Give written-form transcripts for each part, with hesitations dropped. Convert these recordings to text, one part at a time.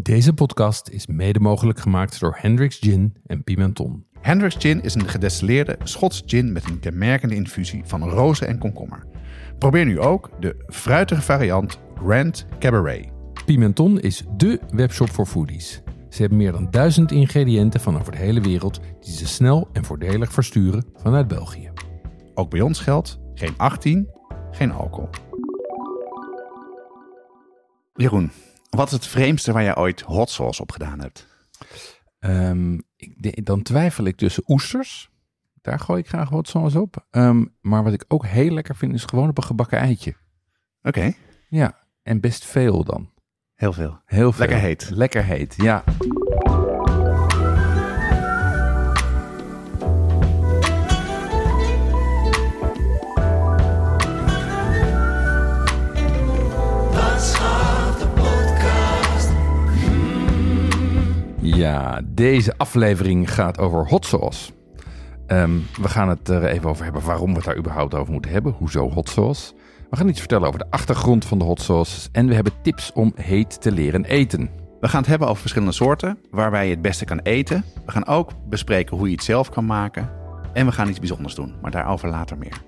Deze podcast is mede mogelijk gemaakt door Hendrick's Gin en Pimenton. Hendrick's Gin is een gedestilleerde Schots gin met een kenmerkende infusie van rozen en komkommer. Probeer nu ook de fruitige variant Grand Cabaret. Pimenton is dé webshop voor foodies. Ze hebben meer dan 1000 ingrediënten van over de hele wereld die ze snel en voordelig versturen vanuit België. Ook bij ons geldt geen 18, geen alcohol. Jeroen, wat is het vreemdste waar jij ooit hot sauce op gedaan hebt? Dan twijfel ik tussen oesters. Daar gooi ik graag hot sauce op. Maar wat ik ook heel lekker vind is gewoon op een gebakken eitje. Oké. Ja, en best veel dan. Heel veel. Heel veel. Lekker heet. Lekker heet, ja. Ja, deze aflevering gaat over hot sauce. We gaan het er even over hebben waarom we het daar überhaupt over moeten hebben. Hoezo hot sauce? We gaan iets vertellen over de achtergrond van de hot sauces. En we hebben tips om heet te leren eten. We gaan het hebben over verschillende soorten, waarbij je het beste kan eten. We gaan ook bespreken hoe je het zelf kan maken. En we gaan iets bijzonders doen, maar daarover later meer.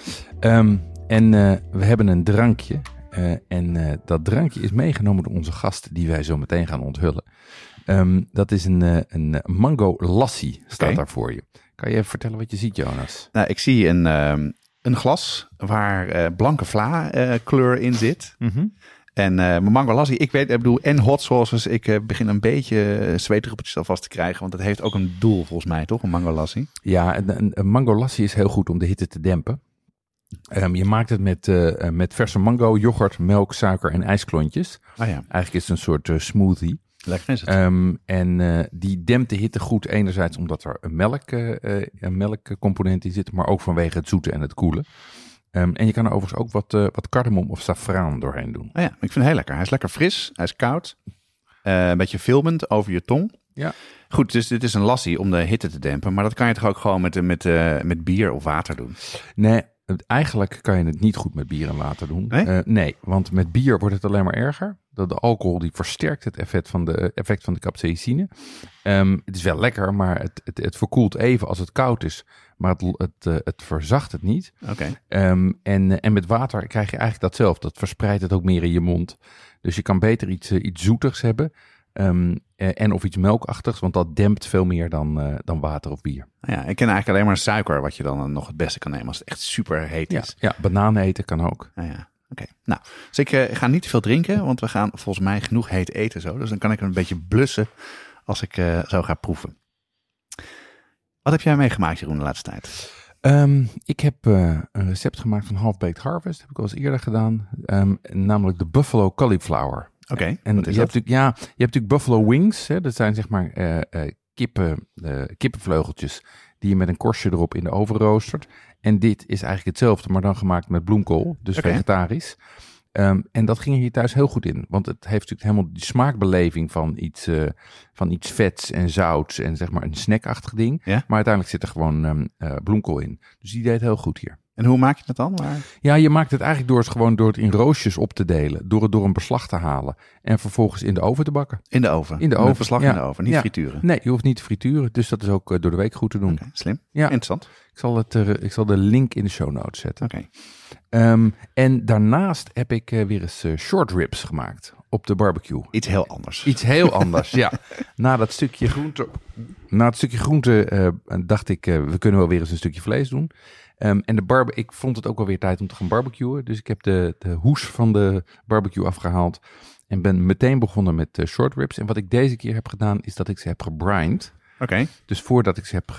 We hebben een drankje. Dat drankje is meegenomen door onze gast die wij zo meteen gaan onthullen. Dat is een mango lassi, staat daar voor je. Kan je even vertellen wat je ziet, Jonas? Nou, ik zie een glas waar blanke vla kleur in zit. Mm-hmm. En mijn mango lassi, ik bedoel, en hot sauces. Ik begin een beetje zweetdruppeltjes alvast te krijgen. Want dat heeft ook een doel volgens mij, toch? Een mango lassi. Ja, een mango lassi is heel goed om de hitte te dempen. Je maakt het met verse mango, yoghurt, melk, suiker en ijsklontjes. Ah, ja. Eigenlijk is het een soort smoothie. Lekker is het. Die dempt de hitte goed. Enerzijds omdat er een melkcomponent in zit, maar ook vanwege het zoete en het koele. En je kan er overigens ook wat cardamom of saffraan doorheen doen. Oh ja, ik vind het heel lekker. Hij is lekker fris, hij is koud. Een beetje filmend over je tong. Ja. Goed, dus dit is een lassi om de hitte te dempen. Maar dat kan je toch ook gewoon met bier of water doen? Nee, eigenlijk kan je het niet goed met bier en water doen. Nee? Nee, want met bier wordt het alleen maar erger. De alcohol die versterkt het effect van de capsaïcine. Het is wel lekker, maar het verkoelt even als het koud is. Maar het verzacht het niet. Okay. En met water krijg je eigenlijk datzelfde. Dat verspreidt het ook meer in je mond. Dus je kan beter iets zoetigs hebben. En of iets melkachtigs, want dat dempt veel meer dan water of bier. Ja, ik ken eigenlijk alleen maar suiker, wat je dan nog het beste kan nemen als het echt super heet is. Ja, bananen eten kan ook. Ja. Oké. Nou, dus ik ga niet te veel drinken, want we gaan volgens mij genoeg heet eten zo. Dus dan kan ik een beetje blussen als ik zo ga proeven. Wat heb jij meegemaakt, Jeroen, de laatste tijd? Ik heb een recept gemaakt van Half-Baked Harvest. Dat heb ik al eens eerder gedaan. Namelijk de Buffalo Cauliflower. Oké, en wat is je dat? hebt natuurlijk Buffalo Wings. Hè? Dat zijn zeg maar kippenvleugeltjes die je met een korstje erop in de oven roostert. En dit is eigenlijk hetzelfde, maar dan gemaakt met bloemkool. Dus vegetarisch. En dat ging hier thuis heel goed in. Want het heeft natuurlijk helemaal die smaakbeleving van iets vets en zouts en zeg maar een snackachtig ding. Ja? Maar uiteindelijk zit er gewoon bloemkool in. Dus die deed heel goed hier. En hoe maak je dat dan? Ja, je maakt het eigenlijk door het in roosjes op te delen. Door het door een beslag te halen. En vervolgens in de oven te bakken. In de oven? In de oven. Beslag in de oven, niet frituren? Nee, je hoeft niet te frituren. Dus dat is ook door de week goed te doen. Okay, slim. Ja. Interessant. Ik zal de link in de show notes zetten. Oké. En daarnaast heb ik weer eens short ribs gemaakt op de barbecue. Iets heel anders. Iets heel anders, ja. Na het stukje groente dacht ik, we kunnen wel weer eens een stukje vlees doen. Ik vond het ook wel weer tijd om te gaan barbecuen. Dus ik heb de hoes van de barbecue afgehaald en ben meteen begonnen met short ribs. En wat ik deze keer heb gedaan, is dat ik ze heb gebrined. Oké. Dus voordat ik ze heb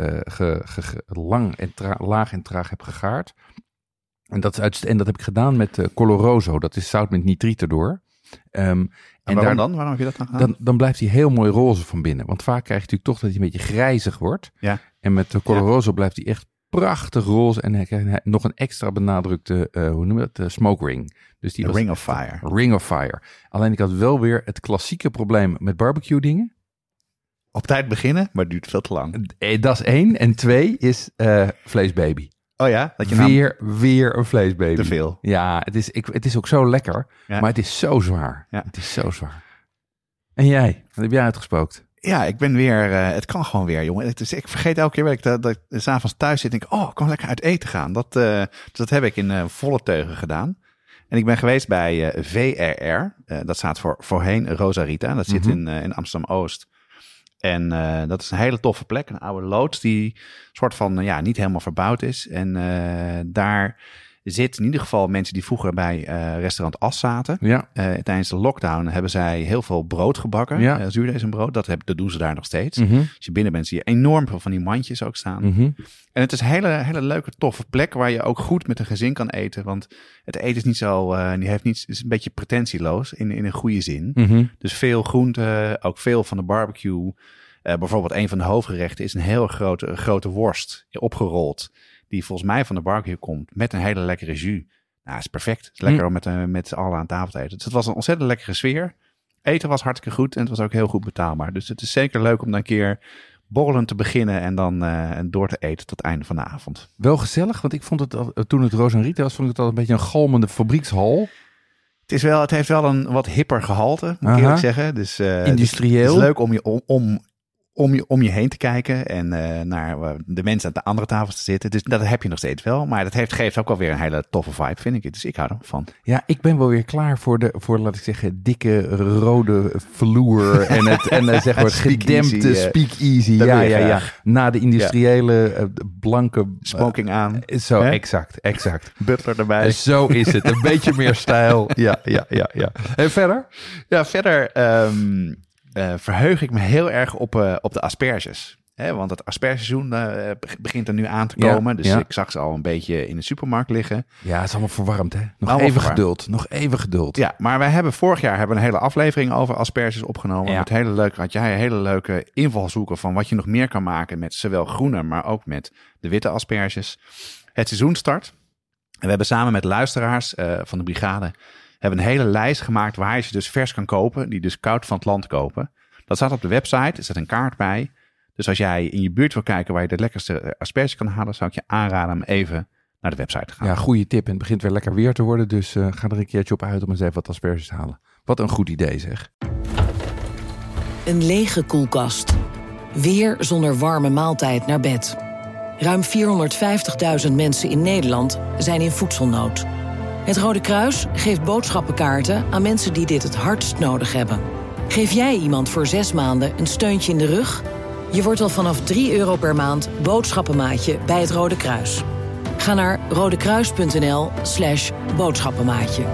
laag en traag heb gegaard. En dat heb ik gedaan met Coloroso. Dat is zout met nitriet erdoor. En waarom dan? Waarom heb je dat dan gedaan? Dan blijft hij heel mooi roze van binnen. Want vaak krijg je natuurlijk toch dat hij een beetje grijzig wordt. Ja. En met Coloroso blijft hij echt prachtig roze. En hij krijgt nog een extra benadrukte, smoke ring. Dus die Ring of Fire. Ring of Fire. Alleen ik had wel weer het klassieke probleem met barbecue dingen. Op tijd beginnen, maar het duurt veel te lang. Dat is 1. En 2 is vleesbaby. Oh ja? Dat je weer een vleesbaby. Te veel. Ja, het is ook zo lekker, ja. maar het is zo zwaar. Ja. Het is zo zwaar. En jij? Wat heb jij uitgespookt? Ja, ik ben weer... het kan gewoon weer, jongen. Ik vergeet elke keer dat ik 's avonds thuis zit en denk... ik kan lekker uit eten gaan. Dat heb ik in volle teugen gedaan. En ik ben geweest bij VRR. Dat staat voor voorheen Rosarita. Dat zit in Amsterdam-Oost. En dat is een hele toffe plek. Een oude loods die soort van niet helemaal verbouwd is. En daar zit in ieder geval mensen die vroeger bij restaurant As zaten. Ja. Tijdens de lockdown hebben zij heel veel brood gebakken. Ja. Zuurdezenbrood. Dat doen ze daar nog steeds. Mm-hmm. Als je binnen bent zie je enorm veel van die mandjes ook staan. Mm-hmm. En het is een hele leuke, toffe plek waar je ook goed met een gezin kan eten. Want het eten is niet zo, is een beetje pretentieloos in een goede zin. Mm-hmm. Dus veel groenten, ook veel van de barbecue. Bijvoorbeeld een van de hoofdgerechten is een heel grote worst opgerold. Die volgens mij van de barbecue komt met een hele lekkere jus. Nou, is perfect. Het is lekker om met z'n allen aan tafel te eten. Dus het was een ontzettend lekkere sfeer. Eten was hartstikke goed en het was ook heel goed betaalbaar. Dus het is zeker leuk om dan een keer borrelend te beginnen en dan door te eten tot het einde van de avond. Wel gezellig, want ik vond het toen het Rosarita was, vond ik het al een beetje een galmende fabriekshal. Het heeft wel een wat hipper gehalte, moet ik eerlijk zeggen. Dus, industrieel. Het is leuk om je heen te kijken en naar de mensen aan de andere tafels te zitten. Dus dat heb je nog steeds wel. Maar dat geeft ook wel weer een hele toffe vibe, vind ik. Dus ik hou er van. Ja, ik ben wel weer klaar voor laat ik zeggen, dikke rode vloer en zeg maar gedempte speakeasy. Ja. Na de industriële blanke smoking aan. Zo, hè? Exact. Butler erbij. Zo is het. Een beetje meer stijl. Ja. En verder? Ja, verder verheug ik me heel erg op de asperges. Want het aspergeseizoen begint er nu aan te komen. Dus ik zag ze al een beetje in de supermarkt liggen. Ja, het is allemaal verwarmd, hè? Nog even geduld. Ja, maar wij hebben vorig jaar een hele aflevering over asperges opgenomen. Ja. Had jij een hele leuke invalshoeken van wat je nog meer kan maken met zowel groene, maar ook met de witte asperges. Het seizoen start. En we hebben samen met luisteraars van de brigade hebben een hele lijst gemaakt waar je ze dus vers kan kopen. Die dus koud van het land kopen. Dat staat op de website. Er staat een kaart bij. Dus als jij in je buurt wil kijken waar je de lekkerste asperges kan halen, zou ik je aanraden om even naar de website te gaan. Ja, goede tip. En het begint weer lekker weer te worden. Dus ga er een keertje op uit om eens even wat asperges te halen. Wat een goed idee, zeg. Een lege koelkast. Weer zonder warme maaltijd naar bed. Ruim 450.000 mensen in Nederland zijn in voedselnood. Het Rode Kruis geeft boodschappenkaarten aan mensen die dit het hardst nodig hebben. Geef jij iemand voor 6 maanden een steuntje in de rug? Je wordt al vanaf €3 per maand boodschappenmaatje bij het Rode Kruis. Ga naar rodekruis.nl/boodschappenmaatje.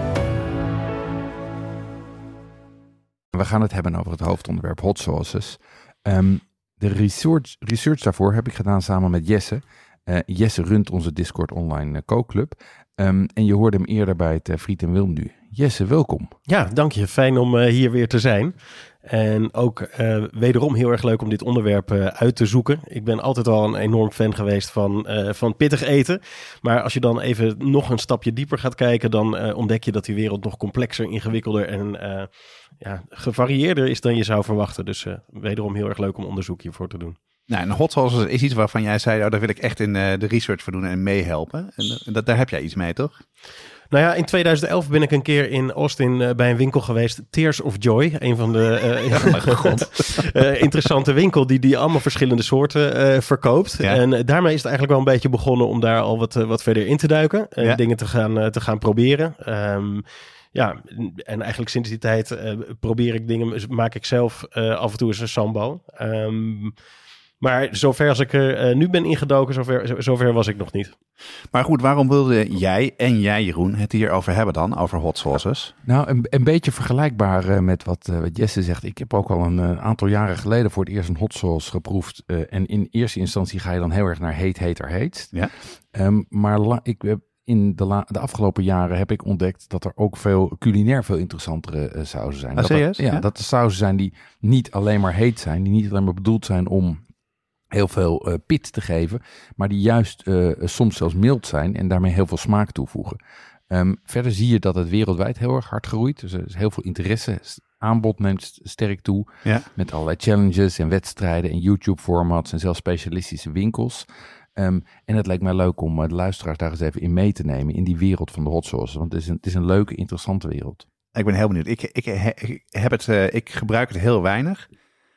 We gaan het hebben over het hoofdonderwerp hot sauces. De research daarvoor heb ik gedaan samen met Jesse. Jesse runt onze Discord online kookclub. En je hoorde hem eerder bij het Friet en Wilm nu. Jesse, welkom. Ja, dank je. Fijn om hier weer te zijn. En ook wederom heel erg leuk om dit onderwerp uit te zoeken. Ik ben altijd al een enorm fan geweest van pittig eten. Maar als je dan even nog een stapje dieper gaat kijken, dan ontdek je dat die wereld nog complexer, ingewikkelder en gevarieerder is dan je zou verwachten. Dus wederom heel erg leuk om onderzoek hiervoor te doen. Nou, en hot sauces is iets waarvan jij zei, daar wil ik echt in de research voor doen en meehelpen. En daar heb jij iets mee, toch? Nou ja, in 2011 ben ik een keer in Austin bij een winkel geweest. Tears of Joy, een van de interessante winkel die allemaal verschillende soorten verkoopt. Ja. En daarmee is het eigenlijk wel een beetje begonnen om daar al wat verder in te duiken. Dingen te gaan proberen. Ja, en eigenlijk sinds die tijd probeer ik dingen, maak ik zelf af en toe eens een sambal. Maar zover als ik er nu ben ingedoken, zover was ik nog niet. Maar goed, waarom wilde jij en jij, Jeroen, het hier over hebben dan, over hot sauces? Nou, een beetje vergelijkbaar met wat Jesse zegt. Ik heb ook al een aantal jaren geleden voor het eerst een hot sauce geproefd. En in eerste instantie ga je dan heel erg naar heet. Ja. Maar in de afgelopen jaren heb ik ontdekt dat er ook culinair veel interessantere sauzen zijn. Dat er sauzen zijn die niet alleen maar heet zijn, die niet alleen maar bedoeld zijn om heel veel pit te geven, maar die juist soms zelfs mild zijn en daarmee heel veel smaak toevoegen. Verder zie je dat het wereldwijd heel erg hard groeit. Dus er is heel veel interesse. Aanbod neemt sterk toe. Ja. Met allerlei challenges en wedstrijden en YouTube-formats en zelfs specialistische winkels. En het lijkt mij leuk om de luisteraars daar eens even in mee te nemen in die wereld van de hot sauces. Want het is een leuke, interessante wereld. Ik ben heel benieuwd. Ik gebruik het heel weinig.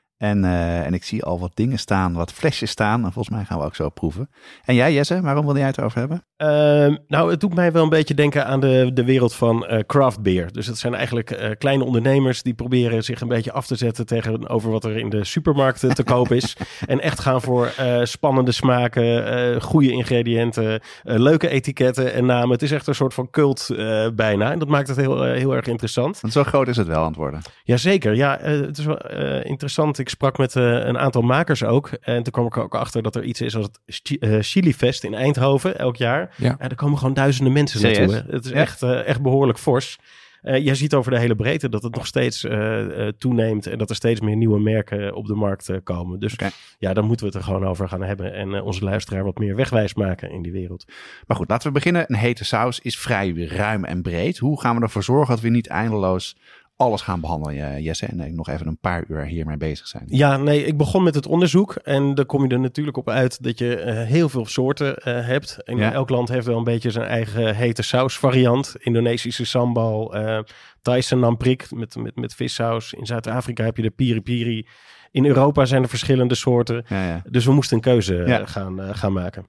En ik zie al wat dingen staan, wat flesjes staan. En volgens mij gaan we ook zo proeven. En jij, Jesse, waarom wilde jij het erover hebben? Nou, het doet mij wel een beetje denken aan de wereld van craft beer. Dus het zijn eigenlijk kleine ondernemers die proberen zich een beetje af te zetten tegenover wat er in de supermarkten te koop is. En echt gaan voor spannende smaken, goede ingrediënten, leuke etiketten en namen. Het is echt een soort van cult bijna. En dat maakt het heel erg interessant. Want zo groot is het wel aan het worden. Jazeker, ja. Het is wel interessant. Ik sprak met een aantal makers ook. En toen kwam ik ook achter dat er iets is als het Chilifest in Eindhoven elk jaar. Ja. Er komen gewoon duizenden mensen naartoe. Hè. Het is echt behoorlijk fors. Jij ziet over de hele breedte dat het nog steeds toeneemt en dat er steeds meer nieuwe merken op de markt komen. Dus ja, dan moeten we het er gewoon over gaan hebben en onze luisteraar wat meer wegwijs maken in die wereld. Maar goed, laten we beginnen. Een hete saus is vrij ruim en breed. Hoe gaan we ervoor zorgen dat we niet eindeloos alles gaan behandelen, Jesse, en nog even een paar uur hiermee bezig zijn? Ja, nee, ik begon met het onderzoek en dan kom je er natuurlijk op uit dat je heel veel soorten hebt. En elk land heeft wel een beetje zijn eigen hete saus variant. Indonesische sambal, Thaise namprik met vissaus. In Zuid-Afrika heb je de piri-piri. In Europa zijn er verschillende soorten. Ja. Dus we moesten een keuze gaan maken.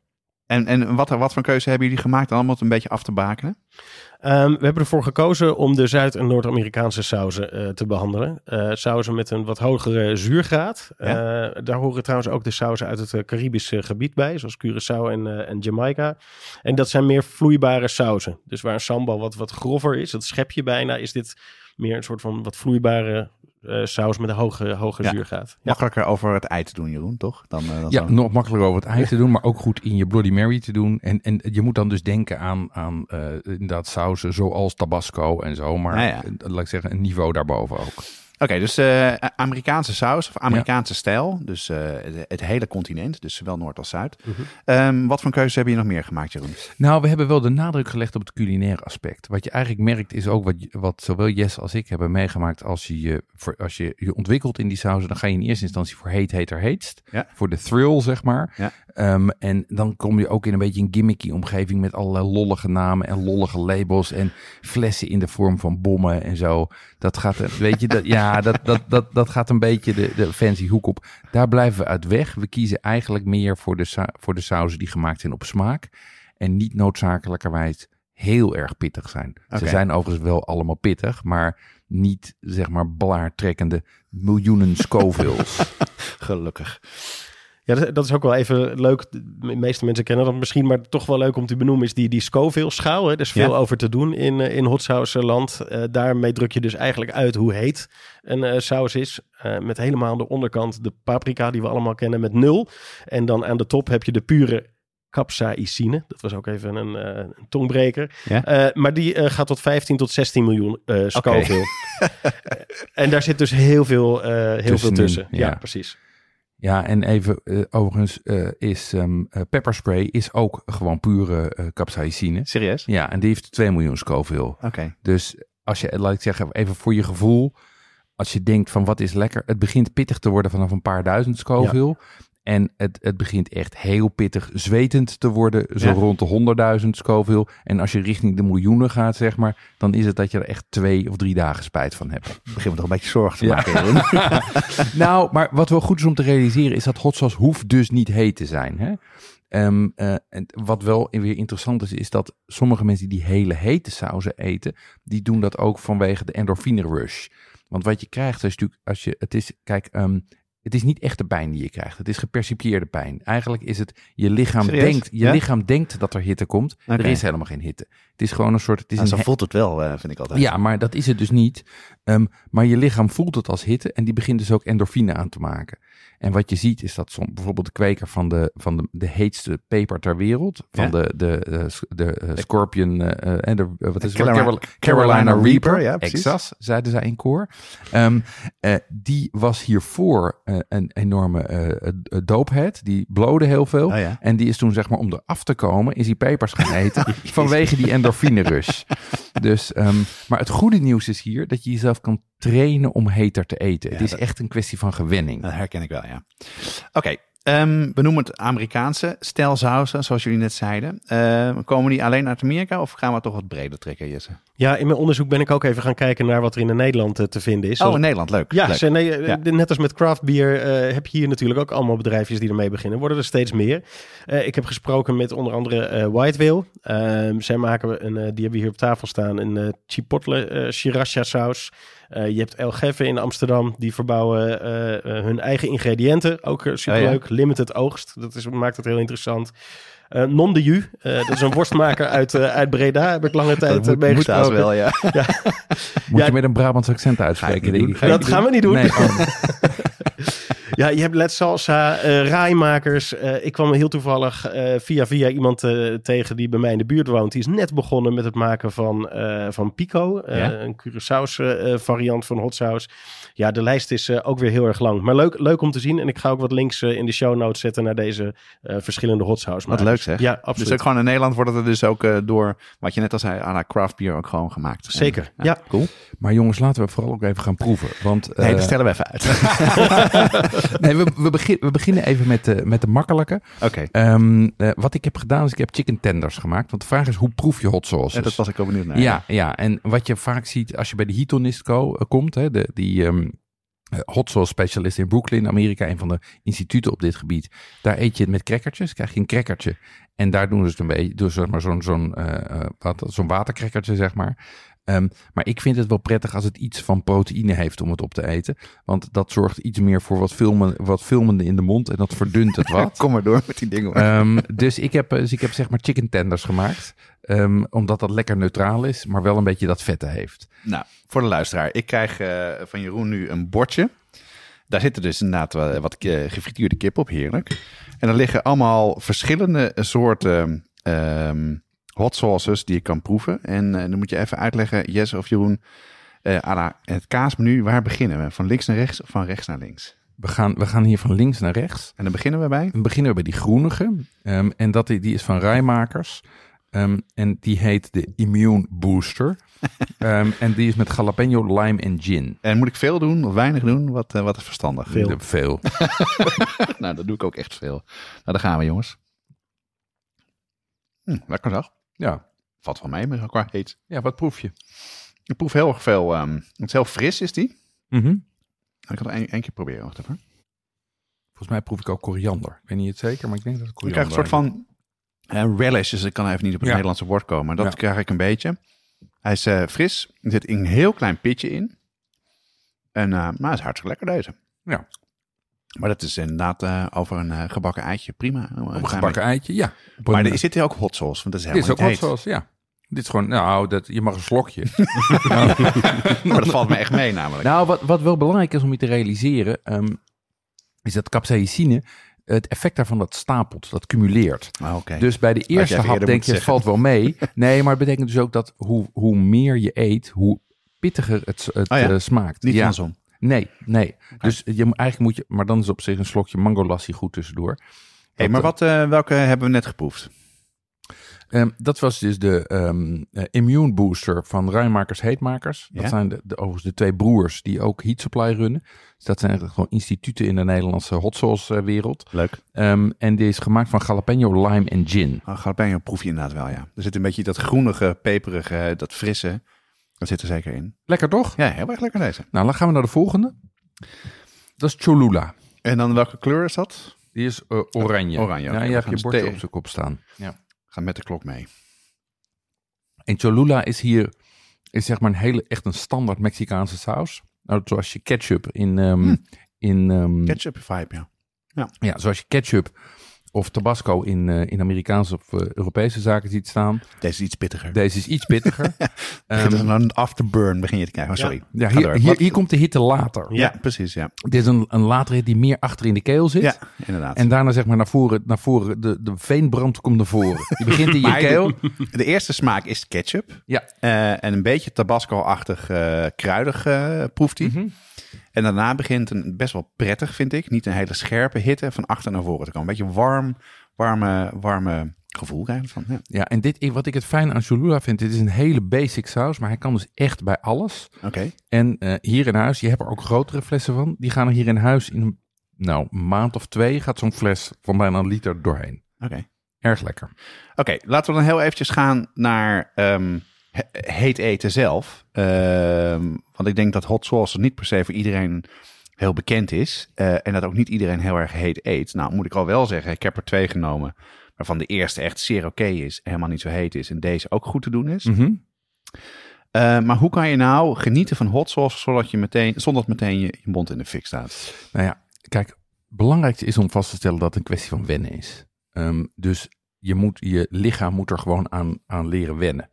En wat voor keuze hebben jullie gemaakt om het een beetje af te bakenen? We hebben ervoor gekozen om de Zuid- en Noord-Amerikaanse sauzen te behandelen. Sauzen met een wat hogere zuurgraad. Ja. Daar horen trouwens ook de sauzen uit het Caribische gebied bij, zoals Curaçao en Jamaica. En dat zijn meer vloeibare sauzen. Dus waar een sambal wat grover is, dat schep je bijna, is dit meer een soort van wat vloeibare saus met een hoge zuurgraad. Ja. Makkelijker over het ei te doen, Jeroen, toch? Dan nog makkelijker over het ei te doen, maar ook goed in je Bloody Mary te doen. En je moet dan dus denken aan inderdaad sauzen zoals Tabasco en zo, maar laat ik zeggen, een niveau daarboven ook. Oké, dus Amerikaanse saus of Amerikaanse stijl. Dus het hele continent, dus zowel Noord als Zuid. Mm-hmm. Wat voor keuzes heb je nog meer gemaakt, Jeroen? Nou, we hebben wel de nadruk gelegd op het culinaire aspect. Wat je eigenlijk merkt is ook wat zowel Jess als ik hebben meegemaakt. Als je je ontwikkelt in die sauzen, dan ga je in eerste instantie voor heetst. Ja. Voor de thrill, zeg maar. Ja. En dan kom je ook in een beetje een gimmicky omgeving met allerlei lollige namen en lollige labels en flessen in de vorm van bommen en zo. Dat gaat, weet je, dat gaat een beetje de fancy hoek op. Daar blijven we uit weg. We kiezen eigenlijk meer voor de sauzen die gemaakt zijn op smaak en niet noodzakelijkerwijs heel erg pittig zijn. Okay. Ze zijn overigens wel allemaal pittig, maar niet, zeg maar, blaartrekkende miljoenen Scovilles. Gelukkig. Ja, dat is ook wel even leuk. De meeste mensen kennen dat misschien, maar toch wel leuk om te benoemen is die Scoville-schaal. Er is veel over te doen in hot sausland. Daarmee druk je dus eigenlijk uit hoe heet een saus is. Met helemaal aan de onderkant de paprika die we allemaal kennen met 0. En dan aan de top heb je de pure capsaicine. Dat was ook even een tongbreker. Ja? Maar die gaat tot 15 tot 16 miljoen Scoville. En daar zit dus heel veel tussen. Ja, precies. Ja, en even overigens is pepperspray is ook gewoon pure capsaicine. Serieus? Ja, en die heeft 2 miljoen Scoville. Okay. Dus als je, laat ik zeggen, even voor je gevoel, als je denkt van wat is lekker, het begint pittig te worden vanaf een paar duizend Scoville. Ja. En het begint echt heel pittig zwetend te worden, zo rond de 100.000 Scoville. En als je richting de miljoenen gaat, zeg maar, dan is het dat je er echt 2 of 3 dagen spijt van hebt. Begin me toch een beetje zorgen te maken. Nou, maar wat wel goed is om te realiseren, is dat hot sauce hoeft dus niet heet te zijn. Hè? En wat wel weer interessant is dat sommige mensen die hele hete sauzen eten, die doen dat ook vanwege de endorfine rush. Want wat je krijgt is natuurlijk, het is niet echt de pijn die je krijgt. Het is gepercipieerde pijn. Eigenlijk is het, je lichaam denkt dat er hitte komt. Okay. Er is helemaal geen hitte. Het is gewoon een soort... Zo voelt het wel, vind ik altijd. Ja, maar dat is het dus niet. Maar je lichaam voelt het als hitte en die begint dus ook endorfine aan te maken. En wat je ziet is dat bijvoorbeeld de kweker van de heetste peper ter wereld, van de Scorpion, Carolina Reaper, ja, Exas, zeiden zij in koor. Die was hiervoor een enorme dopehead, die blode heel veel. Oh, ja. En die is toen, zeg maar, om eraf te komen, is die pepers gaan eten vanwege die endorfine rush. Dus, maar het goede nieuws is hier dat je jezelf kan trainen om heter te eten. Ja, het is echt een kwestie van gewenning. Dat herken ik wel, ja. Oké, we noemen het Amerikaanse stijlsausen, zoals jullie net zeiden. Komen die alleen uit Amerika of gaan we toch wat breder trekken, Jesse? Ja, in mijn onderzoek ben ik ook even gaan kijken naar wat er in Nederland te vinden is. Oh, in Nederland, leuk. Ja, leuk. Net als met craft beer heb je hier natuurlijk ook allemaal bedrijfjes die ermee beginnen. Worden er steeds meer. Ik heb gesproken met onder andere White Whale. Zij maken die hebben we hier op tafel staan, een chipotle sriracha saus. Je hebt El Jefe in Amsterdam. Die verbouwen hun eigen ingrediënten. Ook superleuk. Limited oogst. Maakt het heel interessant. Non de Ju, dat is een worstmaker uit Breda. Heb ik lange tijd meegesproken. Wel, ja. Moet je met een Brabants accent uitspreken? Dat gaan we niet doen. Nee, Ja, je hebt Let Salsa, raaimakers. Ik kwam heel toevallig via iemand tegen die bij mij in de buurt woont. Die is net begonnen met het maken van pico. Een Curaçao's variant van hot sauce. Ja, de lijst is ook weer heel erg lang. Maar leuk om te zien. En ik ga ook wat links in de show notes zetten naar deze verschillende hot sauce. Wat leuk zeg. Ja, absoluut. Dus ook gewoon in Nederland wordt het dus ook door, wat je net al zei, à la craft beer ook gewoon gemaakt. Zeker, ja. Cool. Maar jongens, laten we vooral ook even gaan proeven. Want, Nee, dat stellen we even uit. nee, we beginnen even met de makkelijke. Oké. Wat ik heb gedaan is, ik heb chicken tenders gemaakt. Want de vraag is, hoe proef je hot sauces? Ja, dat was ik ook benieuwd naar. Ja, en wat je vaak ziet als je bij de Heatonist komt, hè, die hot sauce specialist in Brooklyn, Amerika, een van de instituten op dit gebied. Daar eet je het met crackertjes, krijg je een crackertje. En daar doen ze het een beetje, zeg maar zo'n watercrackertje, zeg maar. Maar ik vind het wel prettig als het iets van proteïne heeft om het op te eten. Want dat zorgt iets meer voor wat filmende in de mond en dat verdunt het wat. Kom maar door met die dingen. Dus ik heb zeg maar chicken tenders gemaakt. Omdat dat lekker neutraal is, maar wel een beetje dat vette heeft. Nou, voor de luisteraar. Ik krijg van Jeroen nu een bordje. Daar zitten dus inderdaad wat gefrituurde kip op. Heerlijk. En er liggen allemaal verschillende soorten hot sauces die je kan proeven. En dan moet je even uitleggen, Jesse of Jeroen, het kaasmenu, waar beginnen we? Van links naar rechts of van rechts naar links? We gaan hier van links naar rechts. En dan beginnen we bij? Dan beginnen we bij die groenige. En die is van Rijmakers. En die heet de Immune Booster. En die is met jalapeno, lime en gin. En moet ik veel doen of weinig doen? Wat is verstandig? Veel. Nou, dat doe ik ook echt veel. Nou, daar gaan we, jongens. Lekker zeg. Ja. Valt van mij, maar qua heet. Ja, wat proef je? Ik proef heel erg veel. Het is heel fris, is die. Mm-hmm. Ik ga het één keer proberen. Wacht even. Volgens mij proef ik ook koriander. Ik weet niet het zeker, maar ik denk dat het Ik koriander krijg een soort van relish. Dus ik kan even niet op het Nederlandse woord komen. Maar dat krijg ik een beetje. Hij is fris. Er zit een heel klein pitje in. En maar hij is hartstikke lekker deze. Ja. Maar dat is inderdaad over een gebakken eitje. Prima. Een gebakken eitje, ja. Maar er zit hier ook hot sauce. Want dat is dit is ook hot heet. sauce, ja. Dit is gewoon, je mag een slokje. Maar dat valt me echt mee namelijk. Nou, wat wel belangrijk is om je te realiseren, is dat capsaïcine, het effect daarvan dat stapelt, dat cumuleert. Okay. Dus bij de eerste hap denk je, het valt wel mee. Nee, maar het betekent dus ook dat hoe meer je eet, hoe pittiger het smaakt. Niet andersom. Nee. Okay. Dus eigenlijk moet je, maar dan is op zich een slokje mango lassi goed tussendoor. Hey, maar welke hebben we net geproefd? Dat was dus de Immune Booster van Rijmakers Heetmakers. Dat zijn overigens de twee broers die ook Heat Supply runnen. Dus dat zijn eigenlijk gewoon instituten in de Nederlandse hot sauce wereld. Leuk. En die is gemaakt van jalapeno, lime en gin. Jalapeno proef je inderdaad wel, ja. Er zit een beetje dat groenige, peperige, dat frisse. Dat zit er zeker in. Lekker toch? Ja, heel erg lekker deze. Nou, dan gaan we naar de volgende. Dat is Cholula. En dan welke kleur is dat? Die is oranje. Oranje. Ja, je hebt je bordje op zijn kop staan. Ja. Ga met de klok mee. En Cholula is zeg maar echt een standaard Mexicaanse saus. Nou, zoals je ketchup ketchup vibe, ja. Ja, zoals je ketchup of Tabasco in Amerikaanse of Europese zaken ziet staan. Deze is iets pittiger. Deze is iets pittiger. Dit is een afterburn begin je te krijgen. Oh, sorry. Ja, hier komt de hitte later. Ja, precies, ja. Dit is een latere hit die meer achter in de keel zit. Ja, inderdaad. En daarna zeg maar naar voren de veenbrand komt naar voren. Die begint in je keel. De eerste smaak is ketchup. Ja. En een beetje Tabasco-achtig kruidig proeft hij. Mm-hmm. En daarna begint een best wel prettig, vind ik. Niet een hele scherpe hitte van achter naar voren te komen. Een beetje warme gevoel krijg je ervan. Ja, en wat ik het fijn aan Cholula vind, dit is een hele basic saus, maar hij kan dus echt bij alles. Oké. En hier in huis, je hebt er ook grotere flessen van. Die gaan er hier in huis in een maand of 2 gaat zo'n fles van bijna een liter doorheen. Oké. Erg lekker. Oké, laten we dan heel eventjes gaan naar heet eten zelf. Want ik denk dat hot sauce niet per se voor iedereen heel bekend is. En dat ook niet iedereen heel erg heet eet. Nou, moet ik al wel zeggen, ik heb er 2 genomen. Waarvan de eerste echt zeer oké is. Helemaal niet zo heet is. En deze ook goed te doen is. Mm-hmm. Maar hoe kan je nou genieten van hot sauce zonder dat meteen je mond in de fik staat? Nou ja, kijk, het belangrijkste is om vast te stellen dat het een kwestie van wennen is. Dus je lichaam moet er gewoon aan leren wennen.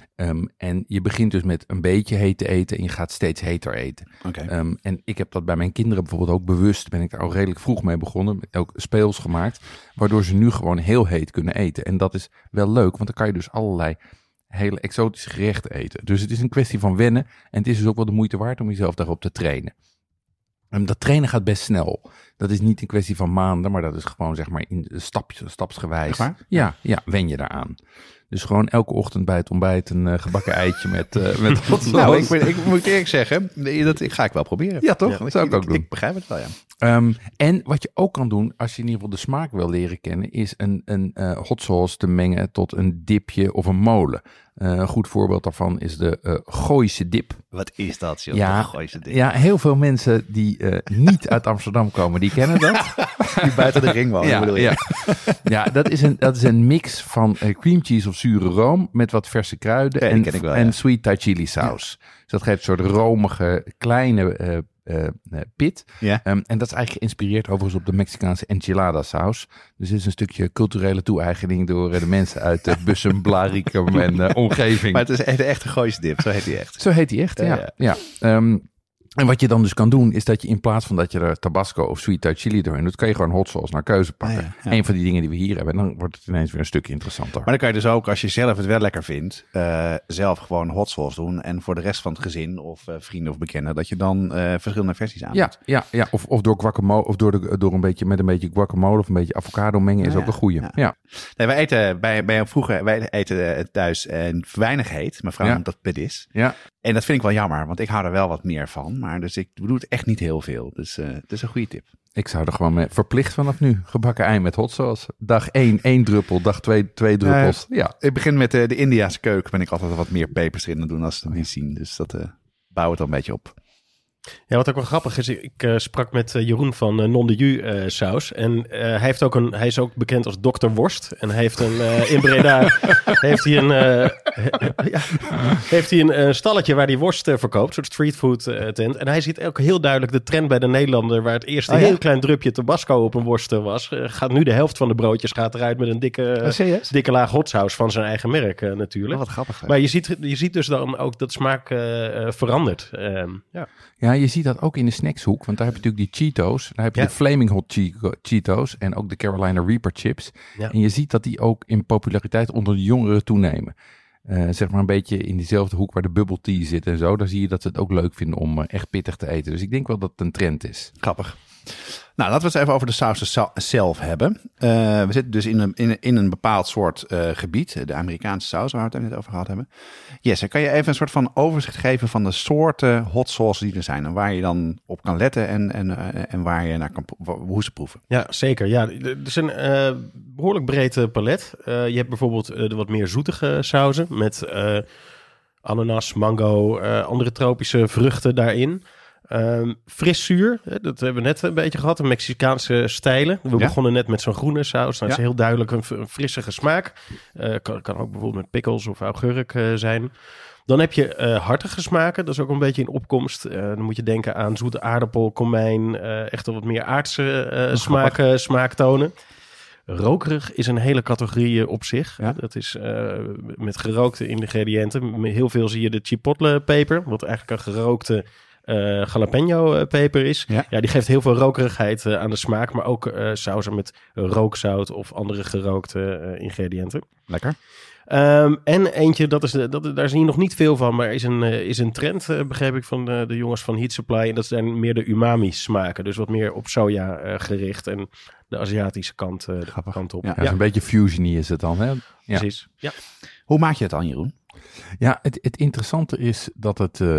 En je begint dus met een beetje heet te eten en je gaat steeds heter eten. Okay. En ik heb dat bij mijn kinderen bijvoorbeeld ook bewust, ben ik daar al redelijk vroeg mee begonnen, ook speels gemaakt, waardoor ze nu gewoon heel heet kunnen eten. En dat is wel leuk, want dan kan je dus allerlei hele exotische gerechten eten. Dus het is een kwestie van wennen en het is dus ook wel de moeite waard om jezelf daarop te trainen. Dat trainen gaat best snel. Dat is niet een kwestie van maanden, maar dat is gewoon zeg maar in stapsgewijs. Ja, wen je daaraan. Dus gewoon elke ochtend bij het ontbijt een gebakken eitje met hot sauce. Nou, ik moet eerlijk zeggen, dat ga ik wel proberen. Ja, toch? Dat zou ik ook doen. Ik begrijp het wel, ja. En wat je ook kan doen, als je in ieder geval de smaak wil leren kennen, is een hot sauce te mengen tot een dipje of een molen. Een goed voorbeeld daarvan is de Gooise dip. Wat is dat, joh? Ja, Gooise dip. Ja, heel veel mensen die niet uit Amsterdam komen, die kennen dat. Die buiten de ring wonen, bedoel je? Ja, dat is een mix van cream cheese of zure room met wat verse kruiden en sweet Thai chili saus. Ja. Dus dat geeft een soort romige, kleine pit. Ja. En dat is eigenlijk geïnspireerd overigens op de Mexicaanse enchilada saus. Dus dit is een stukje culturele toe-eigening door de mensen uit Bussum, Blaricum en omgeving. Maar het is echt een Gooise dip, zo heet die echt. Zo heet die echt, ja. En wat je dan dus kan doen, is dat je in plaats van dat je er Tabasco of Sweet Thai Chili doorheen doet, kan je gewoon hot sauce naar keuze pakken. Ja. Een van die dingen die we hier hebben. En dan wordt het ineens weer een stukje interessanter. Maar dan kan je dus ook, als je zelf het wel lekker vindt, zelf gewoon hot sauce doen. En voor de rest van het gezin of vrienden of bekenden, dat je dan verschillende versies aan doet. Ja. Of door guacamole, of door een beetje guacamole of een beetje avocado mengen is ook een goeie. Ja. Nee, wij eten wij eten thuis weinig heet. Mijn vrouw noemt dat pedis. Ja. En dat vind ik wel jammer, want ik hou er wel wat meer van. Maar dus ik doe het echt niet heel veel. Dus het is een goede tip. Ik zou er gewoon mee verplicht vanaf nu. Gebakken ei met hot sauce. Dag 1 druppel. Dag 2 druppels. Ik begin met de Indiase keuken. Ben ik altijd wat meer pepers erin doen als ze het niet zien. Dus dat bouwt het al een beetje op. Ja, wat ook wel grappig is, ik sprak met Jeroen van Non de Jus saus. En hij is ook bekend als Dr. Worst. En hij heeft in Breda heeft hij een stalletje waar hij worst verkoopt. Een soort streetfood tent. En hij ziet ook heel duidelijk de trend bij de Nederlander, waar het eerst een heel klein drupje Tabasco op een worst was. Gaat nu de helft van de broodjes eruit met een dikke laag hot sauce van zijn eigen merk natuurlijk. Wat grappig. Hè? Maar je ziet dus dan ook dat smaak verandert. Ja, je ziet dat ook in de snackshoek, want daar heb je natuurlijk die Cheetos. Daar heb je de Flaming Hot Cheetos en ook de Carolina Reaper chips. Ja. En je ziet dat die ook in populariteit onder de jongeren toenemen. Zeg maar een beetje in diezelfde hoek waar de bubble tea zit en zo. Daar zie je dat ze het ook leuk vinden om echt pittig te eten. Dus ik denk wel dat het een trend is. Grappig. Nou, laten we het even over de sausen zelf hebben. We zitten dus in een bepaald soort gebied. De Amerikaanse saus, waar we het net over gehad hebben. Jesse, kan je even een soort van overzicht geven van de soorten hot sauce die er zijn? En waar je dan op kan letten en waar je naar kan, hoe ze proeven? Ja, zeker. Ja, er is een behoorlijk breed palet. Je hebt bijvoorbeeld de wat meer zoetige sauzen met ananas, mango, andere tropische vruchten daarin. Fris zuur, dat hebben we net een beetje gehad. Een Mexicaanse stijlen. We begonnen net met zo'n groene saus. Dat is heel duidelijk een frissige smaak. Kan ook bijvoorbeeld met pickles of augurk zijn. Dan heb je hartige smaken. Dat is ook een beetje in opkomst. Dan moet je denken aan zoete aardappel, komijn. Echt wat meer aardse smaaktonen. Rokerig is een hele categorie op zich. Ja. Dat is met gerookte ingrediënten. Heel veel zie je de chipotle peper. Wat eigenlijk een gerookte jalapeno peper is. Ja, die geeft heel veel rokerigheid aan de smaak. Maar ook sauzen met rookzout of andere gerookte ingrediënten. Lekker. En eentje, daar zie je nog niet veel van, maar is een trend, begreep ik, van de jongens van Heat Supply. En dat zijn meer de umami smaken. Dus wat meer op soja gericht en de Aziatische kant op. Ja, is een beetje fusiony is het dan, hè? Ja. Precies. Ja. Hoe maak je het dan, Jeroen? Ja, het interessante is dat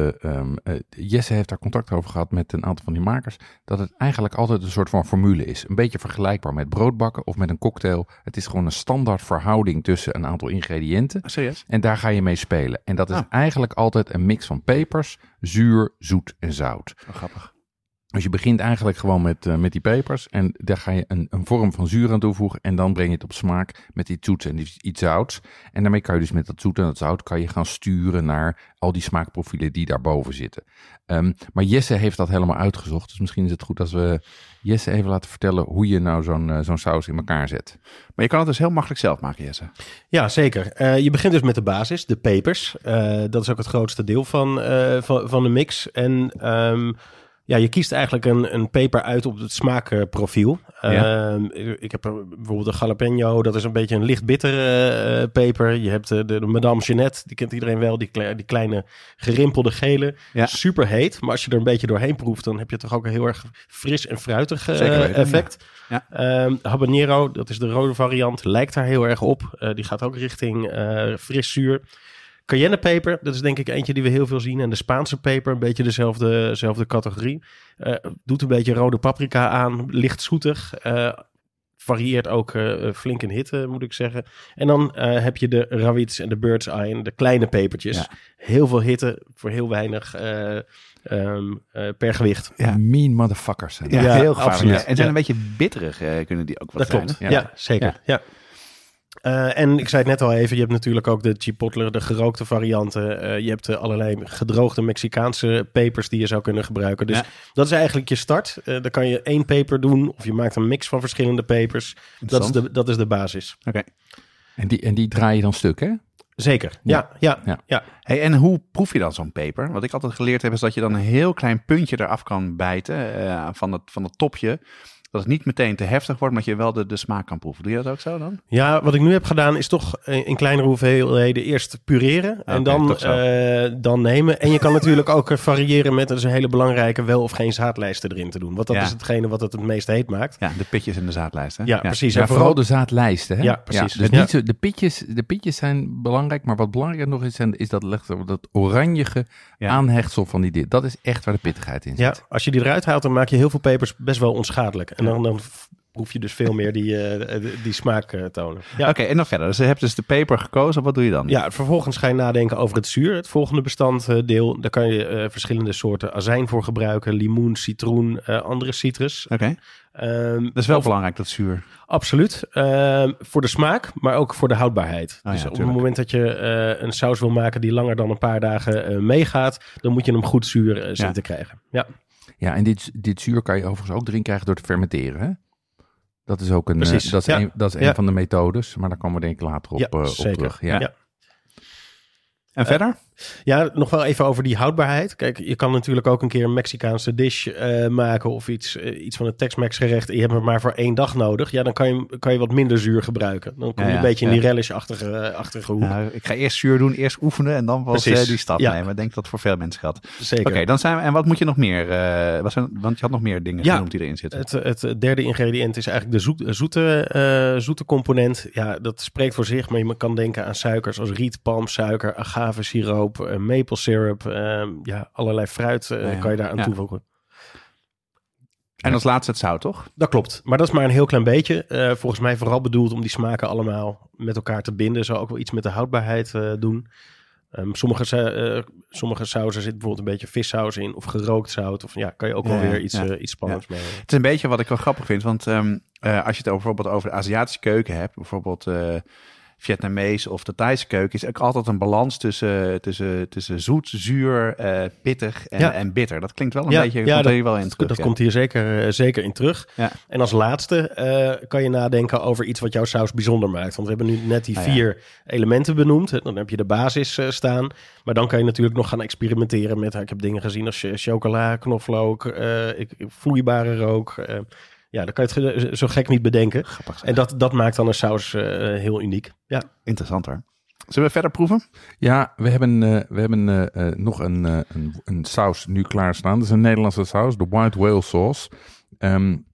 Jesse heeft daar contact over gehad met een aantal van die makers, dat het eigenlijk altijd een soort van formule is. Een beetje vergelijkbaar met broodbakken of met een cocktail. Het is gewoon een standaard verhouding tussen een aantal ingrediënten. Serieus? En daar ga je mee spelen. En dat is eigenlijk altijd een mix van pepers, zuur, zoet en zout. Oh, grappig. Dus je begint eigenlijk gewoon met die pepers en daar ga je een vorm van zuur aan toevoegen en dan breng je het op smaak met iets zoets en iets zouts. En daarmee kan je dus met dat zoet en dat zout kan je gaan sturen naar al die smaakprofielen die daarboven zitten. Maar Jesse heeft dat helemaal uitgezocht, dus misschien is het goed als we Jesse even laten vertellen hoe je nou zo'n saus in elkaar zet. Maar je kan het dus heel makkelijk zelf maken, Jesse. Ja, zeker. Je begint dus met de basis, de pepers. Dat is ook het grootste deel van de mix. En je kiest eigenlijk een peper uit op het smaakprofiel. Ja. Ik heb bijvoorbeeld een jalapeno, dat is een beetje een licht bittere peper. Je hebt de Madame Jeannette, die kent iedereen wel, die kleine gerimpelde gele. Ja. Super heet, maar als je er een beetje doorheen proeft, dan heb je toch ook een heel erg fris en fruitig effect. Ja. Habanero, dat is de rode variant, lijkt daar heel erg op. Die gaat ook richting fris zuur. Cayennepeper, dat is denk ik eentje die we heel veel zien. En de Spaanse peper, een beetje dezelfde categorie. Doet een beetje rode paprika aan, licht zoetig. Varieert ook flink in hitte, moet ik zeggen. En dan heb je de rawits en de bird's eye, de kleine pepertjes. Ja. Heel veel hitte voor heel weinig per gewicht. Ja. Mean motherfuckers. Ja, heel gevaarlijk. En zijn een beetje bitterig, kunnen die ook wat zijn. Dat klopt, ja zeker. Ja. En ik zei het net al even, je hebt natuurlijk ook de chipotle, de gerookte varianten. Je hebt allerlei gedroogde Mexicaanse pepers die je zou kunnen gebruiken. Dus dat is eigenlijk je start. Dan kan je 1 peper doen of je maakt een mix van verschillende pepers. Dat is de basis. Oké. En die draai je dan stuk, hè? Zeker, ja. Hey, en hoe proef je dan zo'n peper? Wat ik altijd geleerd heb is dat je dan een heel klein puntje eraf kan bijten van het topje. Dat het niet meteen te heftig wordt, maar dat je wel de smaak kan proeven. Doe je dat ook zo dan? Ja, wat ik nu heb gedaan is toch in kleinere hoeveelheden eerst pureren. En dan nemen. En je kan natuurlijk ook variëren met, dat is een hele belangrijke, wel of geen zaadlijsten erin te doen. Want dat is hetgene wat het meest heet maakt. Ja, de pitjes en de zaadlijsten. Ja, precies. Ja, vooral de zaadlijsten. Hè? Ja, precies. Ja, dus niet zo, de pitjes zijn belangrijk, maar wat belangrijker nog is dat oranjige aanhechtsel van die. Dat is echt waar de pittigheid in zit. Ja, als je die eruit haalt, dan maak je heel veel pepers best wel onschadelijk. En dan proef je dus veel meer die smaak tonen. Ja. Oké, en dan verder. Dus je hebt dus de peper gekozen. Wat doe je dan? Ja, vervolgens ga je nadenken over het zuur. Het volgende bestanddeel. Daar kan je verschillende soorten azijn voor gebruiken. Limoen, citroen, andere citrus. Oké. Dat is wel belangrijk, dat zuur. Absoluut. Voor de smaak, maar ook voor de houdbaarheid. Dus op het moment dat je een saus wil maken die langer dan een paar dagen meegaat, dan moet je hem goed zuur zien te krijgen. Ja, en dit zuur kan je overigens ook erin krijgen door te fermenteren, hè? Dat is ook een van de methodes, maar daar komen we denk ik later op terug. Ja. En verder? Ja, nog wel even over die houdbaarheid. Kijk, je kan natuurlijk ook een keer een Mexicaanse dish maken of iets van een Tex-Mex gerecht. Je hebt het maar voor 1 dag nodig. Ja, dan kan je wat minder zuur gebruiken. Dan kom je een beetje in die relish-achtige hoek. Ja, ik ga eerst zuur doen, eerst oefenen en dan pas die stap nemen. Ik denk dat voor veel mensen geldt. Zeker. Oké, dan zijn we. En wat moet je nog meer? Want je had nog meer dingen genoemd die erin zitten. Het derde ingrediënt is eigenlijk de zoete component. Ja, dat spreekt voor zich, maar je kan denken aan suikers als riet, palmsuiker, agavesiroop, maple syrup, allerlei fruit kan je daar aan toevoegen. En als laatste het zout, toch? Dat klopt, maar dat is maar een heel klein beetje. Volgens mij vooral bedoeld om die smaken allemaal met elkaar te binden. Zou ook wel iets met de houdbaarheid doen. Sommige sauzen zit bijvoorbeeld een beetje vissaus in of gerookt zout. Of kan je ook wel weer iets spannends mee. Het is een beetje wat ik wel grappig vind, want als je het bijvoorbeeld over de Aziatische keuken hebt, bijvoorbeeld Vietnamees of de Thaise keuken, is ook altijd een balans tussen zoet, zuur, pittig en bitter. Dat klinkt wel een beetje, komt hier wel in terug. Dat komt hier zeker in terug. Ja. En als laatste kan je nadenken over iets wat jouw saus bijzonder maakt. Want we hebben nu net die 4 elementen benoemd. Dan heb je de basis staan. Maar dan kan je natuurlijk nog gaan experimenteren met, ik heb dingen gezien als chocola, knoflook, vloeibare rook. Ja, dan kan je het zo gek niet bedenken. Grappig, en dat maakt dan een saus heel uniek. Ja. Interessant hoor. Zullen we verder proeven? Ja, we hebben nog een saus nu klaarstaan. Dat is een Nederlandse saus, de White Whale Sauce.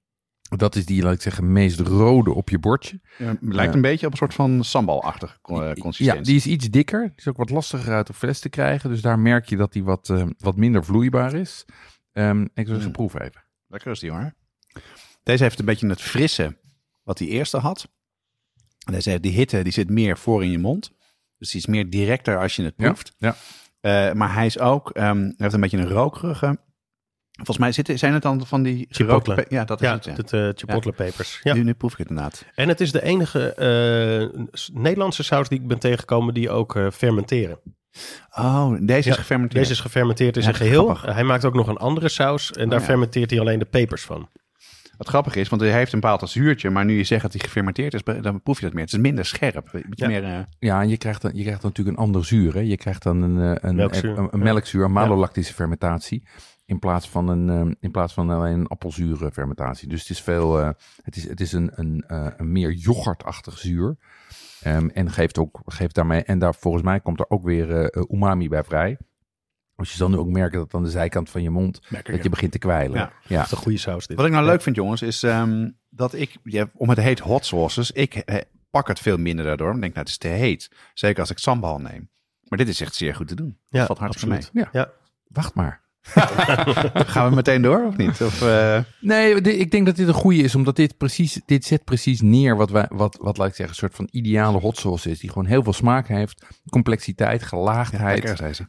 Dat is die, laat ik zeggen, meest rode op je bordje. Lijkt een beetje op een soort van sambalachtige consistentie. Ja, die is iets dikker. Die is ook wat lastiger uit de fles te krijgen. Dus daar merk je dat die wat minder vloeibaar is. Ik wil eens proeven even. Lekker is die hoor. Deze heeft een beetje het frisse wat die eerste had. Deze heeft die hitte, die zit meer voor in je mond. Dus die is meer directer als je het proeft. Ja. Maar hij is ook, heeft een beetje een rokerige. Volgens mij zijn het dan van die chipotle. Ja, dat is het. Ja. Het chipotle pepers. Ja. Nu proef ik het inderdaad. En het is de enige Nederlandse saus die ik ben tegengekomen die ook fermenteren. Oh, deze is gefermenteerd. Deze is gefermenteerd in zijn geheel. Hij maakt ook nog een andere saus en daar fermenteert hij alleen de pepers van. Wat grappig is, want hij heeft een bepaald zuurtje, maar nu je zegt dat hij gefermenteerd is, dan proef je dat meer. Het is minder scherp. Meer, Ja, en je krijgt natuurlijk een ander zuur. Hè? Je krijgt dan een melkzuur, een malolactische fermentatie. In plaats van alleen een appelzure fermentatie. Dus het is het is een meer yoghurtachtig zuur. En geeft daarmee, en daar volgens mij komt er ook weer umami bij vrij. Als je dan ook merkt dat aan de zijkant van je mond, dat je begint te kwijlen. Ja. Dat is een goede saus dit. Wat ik nou leuk vind, jongens, is dat om het heet hot sauces, ik pak het veel minder daardoor. Ik denk, het is te heet. Zeker als ik sambal neem. Maar dit is echt zeer goed te doen. Ja, dat valt hartstikke mee. Ja. Wacht maar. Gaan we meteen door of niet? Nee, ik denk dat dit een goede is, omdat dit zet precies neer wat laat ik zeggen, een soort van ideale hot sauce is, die gewoon heel veel smaak heeft, complexiteit, gelaagdheid. Ja, lekker,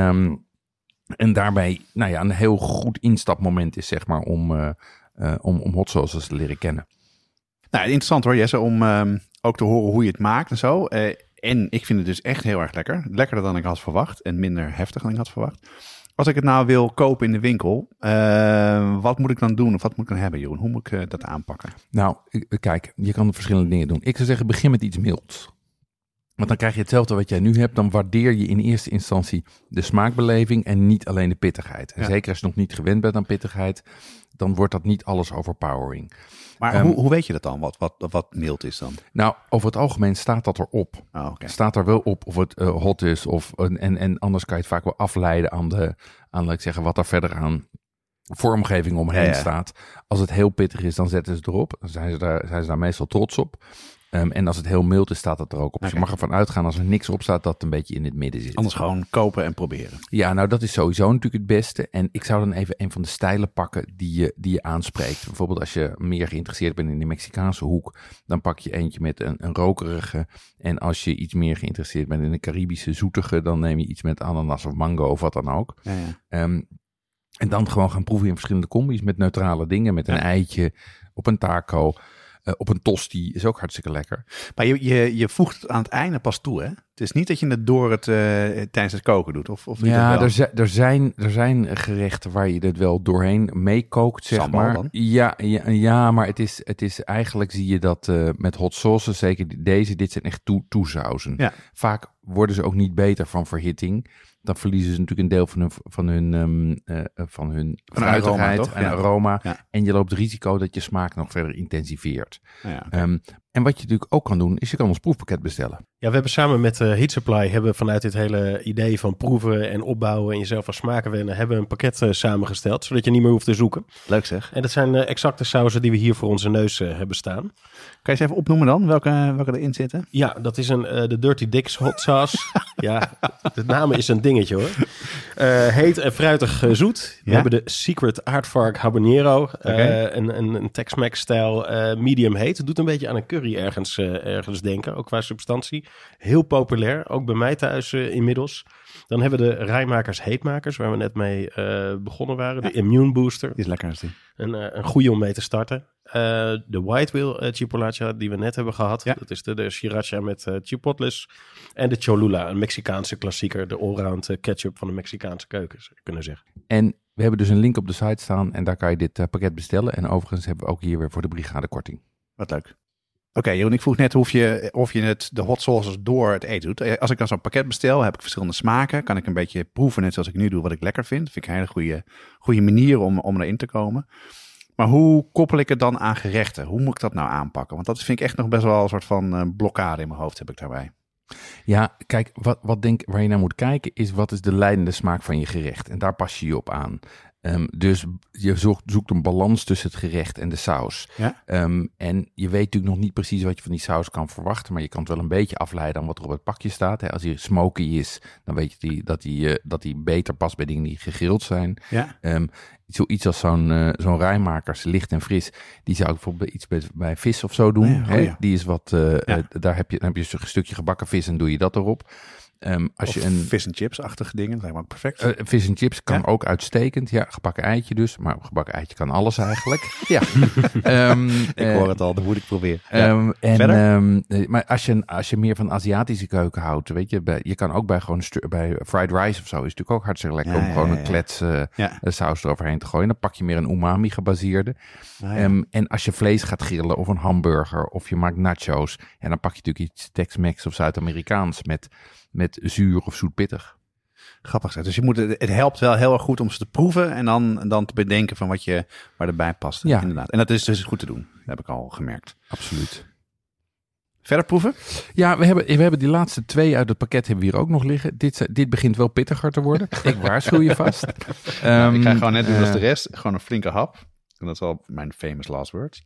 en daarbij een heel goed instapmoment is, zeg maar, om hot sauces te leren kennen. Nou, interessant hoor, Jesse, om ook te horen hoe je het maakt en zo. En ik vind het dus echt heel erg lekker. Lekkerder dan ik had verwacht en minder heftig dan ik had verwacht. Als ik het nou wil kopen in de winkel, wat moet ik dan doen of wat moet ik dan hebben, Jeroen? Hoe moet ik dat aanpakken? Nou, kijk, je kan verschillende dingen doen. Ik zou zeggen, begin met iets milds. Want dan krijg je hetzelfde wat jij nu hebt. Dan waardeer je in eerste instantie de smaakbeleving en niet alleen de pittigheid. En zeker als je nog niet gewend bent aan pittigheid, dan wordt dat niet alles overpowering. Maar hoe weet je dat dan, wat mild is dan? Nou, over het algemeen staat dat erop. Oh, okay. Staat er wel op of het hot is. En anders kan je het vaak wel afleiden aan laat ik zeggen, wat er verder aan vormgeving omheen staat. Als het heel pittig is, dan zetten ze het erop. Dan zijn ze daar meestal trots op. En als het heel mild is, staat het er ook op. Dus je mag ervan uitgaan als er niks op staat, dat het een beetje in het midden zit. Anders gewoon kopen en proberen. Ja, nou dat is sowieso natuurlijk het beste. En ik zou dan even een van de stijlen pakken die je aanspreekt. Bijvoorbeeld als je meer geïnteresseerd bent in de Mexicaanse hoek, dan pak je eentje met een rokerige. En als je iets meer geïnteresseerd bent in de Caribische zoetige, dan neem je iets met ananas of mango of wat dan ook. Ja. En dan gewoon gaan proeven in verschillende combi's met neutrale dingen. Met een eitje, op een taco, op een tosti. Is ook hartstikke lekker. Maar je voegt het aan het einde pas toe, hè? Het is niet dat je het door het tijdens het koken doet. Of ja, er zijn gerechten waar je het wel doorheen meekookt, zeg Sambal maar. Dan? Ja, maar het is eigenlijk zie je dat met hot sauces, zeker dit zijn echt toesauzen. Ja. Vaak worden ze ook niet beter van verhitting. Dan verliezen ze natuurlijk een deel van hun fruitigheid en aroma. Ja. En je loopt het risico dat je smaak nog verder intensiveert. Ja, okay. En wat je natuurlijk ook kan doen, is je kan ons proefpakket bestellen. Ja, we hebben samen met Heat Supply vanuit dit hele idee van proeven en opbouwen en jezelf van smaken wennen, hebben we een pakket samengesteld, zodat je niet meer hoeft te zoeken. Leuk zeg. En dat zijn exacte sauzen die we hier voor onze neus hebben staan. Kan je eens even opnoemen dan, welke erin zitten? Ja, dat is de Dirty Dicks hot sauce. Ja, de naam is een dingetje hoor. Heet en fruitig zoet. We hebben de Secret Aardvark Habanero. Een Tex-Mex stijl medium heet. Het doet een beetje aan een curry ergens denken, ook qua substantie. Heel populair, ook bij mij thuis inmiddels. Dan hebben we de Rijmakers Heetmakers, waar we net mee begonnen waren. De Immune Booster. Die is lekker als die. Een goede om mee te starten. De White Whale Chipolacha die we net hebben gehad. Ja. Dat is de Sriracha met chipotles. En de Cholula, een Mexicaanse klassieker. De allround ketchup van de Mexicaanse keuken, zou je kunnen zeggen. En we hebben dus een link op de site staan en daar kan je dit pakket bestellen. En overigens hebben we ook hier weer voor de brigade korting. Wat leuk. Oké, Jeroen, ik vroeg net of je de hot sauces door het eten doet. Als ik dan zo'n pakket bestel, heb ik verschillende smaken. Kan ik een beetje proeven, net zoals ik nu doe, wat ik lekker vind. Dat vind ik een hele goede manier om erin te komen. Maar hoe koppel ik het dan aan gerechten? Hoe moet ik dat nou aanpakken? Want dat vind ik echt nog best wel een soort van blokkade in mijn hoofd heb ik daarbij. Ja, kijk, waar je naar moet kijken is wat is de leidende smaak van je gerecht. En daar pas je je op aan. Dus je zoekt een balans tussen het gerecht en de saus. Ja. En je weet natuurlijk nog niet precies wat je van die saus kan verwachten. Maar je kan het wel een beetje afleiden aan wat er op het pakje staat. Hè. Als hij smoky is, dan weet je dat hij beter past bij dingen die gegrild zijn. Ja. Zoiets als zo'n rijmakers, licht en fris. Die zou ik bijvoorbeeld iets bij vis of zo doen. Oh ja. Die is wat, daar heb je een stukje gebakken vis en doe je dat erop. Als je een vis en chips-achtige dingen, dat lijkt me ook perfect. Vis en chips kan ook uitstekend. Ja, gebakken eitje dus. Maar gebakken eitje kan alles eigenlijk. Ja. Ik hoor het al, dat moet ik proberen. Maar als je meer van Aziatische keuken houdt, weet je, je kan ook bij bij fried rice of zo, is natuurlijk ook hartstikke lekker om gewoon een klets saus eroverheen te gooien. Dan pak je meer een umami gebaseerde. En als je vlees gaat grillen of een hamburger of je maakt nachos, dan pak je natuurlijk iets Tex-Mex of Zuid-Amerikaans met zuur of zoet-pittig. Grappig. Dus het helpt wel heel erg goed om ze te proeven en dan te bedenken van waar erbij past. Ja. Inderdaad. En dat is dus goed te doen. Dat heb ik al gemerkt. Absoluut. Verder proeven? Ja, we hebben die laatste 2 uit het pakket hebben we hier ook nog liggen. Dit begint wel pittiger te worden. Ik waarschuw je vast. Ik ga gewoon net doen als de rest. Gewoon een flinke hap. En dat is wel mijn famous last words.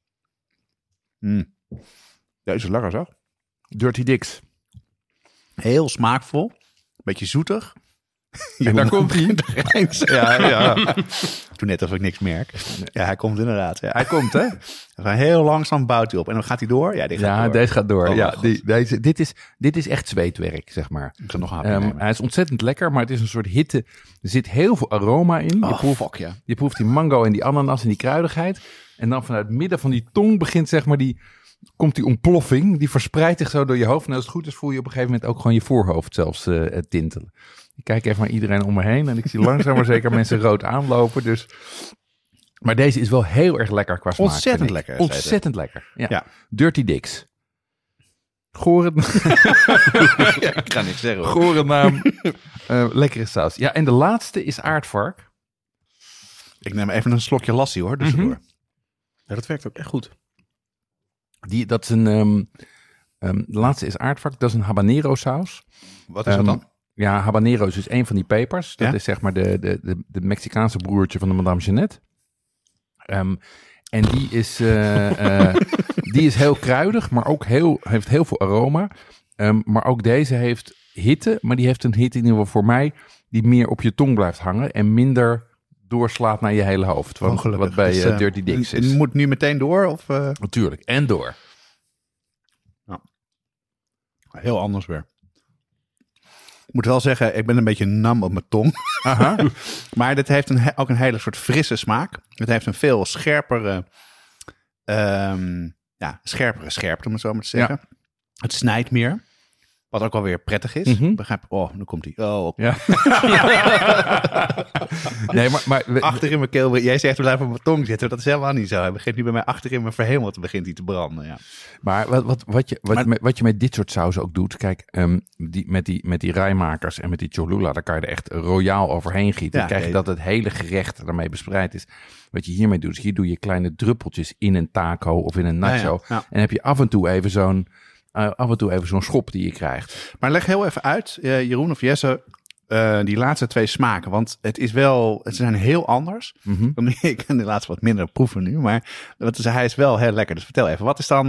Deze is lekker zo. Dirty Dicks. Heel smaakvol. Beetje zoetig. En daar komt hij. Ja. Doe net alsof ik niks merk. Ja, hij komt inderdaad. Ja. Hij komt, hè? Heel langzaam bouwt hij op. En dan gaat hij door. Ja, deze gaat door. Oh, ja, dit is echt zweetwerk, zeg maar. Ik ga nog hapje hij is ontzettend lekker, maar het is een soort hitte. Er zit heel veel aroma in. Je proeft die mango en die ananas en die kruidigheid. En dan vanuit het midden van die tong begint, zeg maar, komt die ontploffing. Die verspreidt zich zo door je hoofd. En als het goed is, voel je op een gegeven moment ook gewoon je voorhoofd zelfs tintelen. Ik kijk even naar iedereen om me heen en ik zie langzaam maar zeker mensen rood aanlopen. Dus. Maar deze is wel heel erg lekker qua smaak. Ontzettend lekker. Ontzettend lekker. Ja. Dirty Dicks. Gore ik ga niks zeggen. Gore naam. Lekkere saus. Ja, en de laatste is aardvark. Ik neem even een slokje lassie hoor. Dus Ja, dat werkt ook echt goed. Dat is de laatste is aardvark. Dat is een habanero saus. Wat is dat dan? Ja, habanero is dus een van die pepers. Dat is zeg maar de Mexicaanse broertje van de Madame Jeannette. En die is heel kruidig, maar ook heeft heel veel aroma. Maar ook deze heeft hitte, maar die heeft een hitte in ieder geval voor mij die meer op je tong blijft hangen en minder doorslaat naar je hele hoofd. Wat bij Dirty Dicks is. Je moet nu meteen door? Of, Natuurlijk, en door. Ja. Heel anders weer. Ik moet wel zeggen, ik ben een beetje nam op mijn tong. Aha. Maar dit heeft ook een hele soort frisse smaak. Het heeft een veel scherpere scherpte, om het zo maar te zeggen. Ja. Het snijdt meer. Wat ook wel weer prettig is. Begrijp? Oh, nu komt hij. Oh, ja. Nee, maar achter in mijn keel. Jij zegt we blijven op mijn tong zitten. Dat is helemaal niet zo. Hij begint nu bij mij achter in mijn verhemeld. Begint hij te branden. Ja. Maar wat je met dit soort saus ook doet. Kijk, met die rijmakers en met die Cholula. Daar kan je er echt royaal overheen gieten. Dan krijg je dat het hele gerecht daarmee bespreid is. Wat je hiermee doet. Dus hier doe je kleine druppeltjes in een taco of in een nacho. Ja. En heb je af en toe even zo'n schop die je krijgt. Maar leg heel even uit, Jeroen of Jesse, die laatste 2 smaken. Want ze zijn heel anders. Ik kan de laatste wat minder proeven nu. Maar hij is wel heel lekker. Dus vertel even,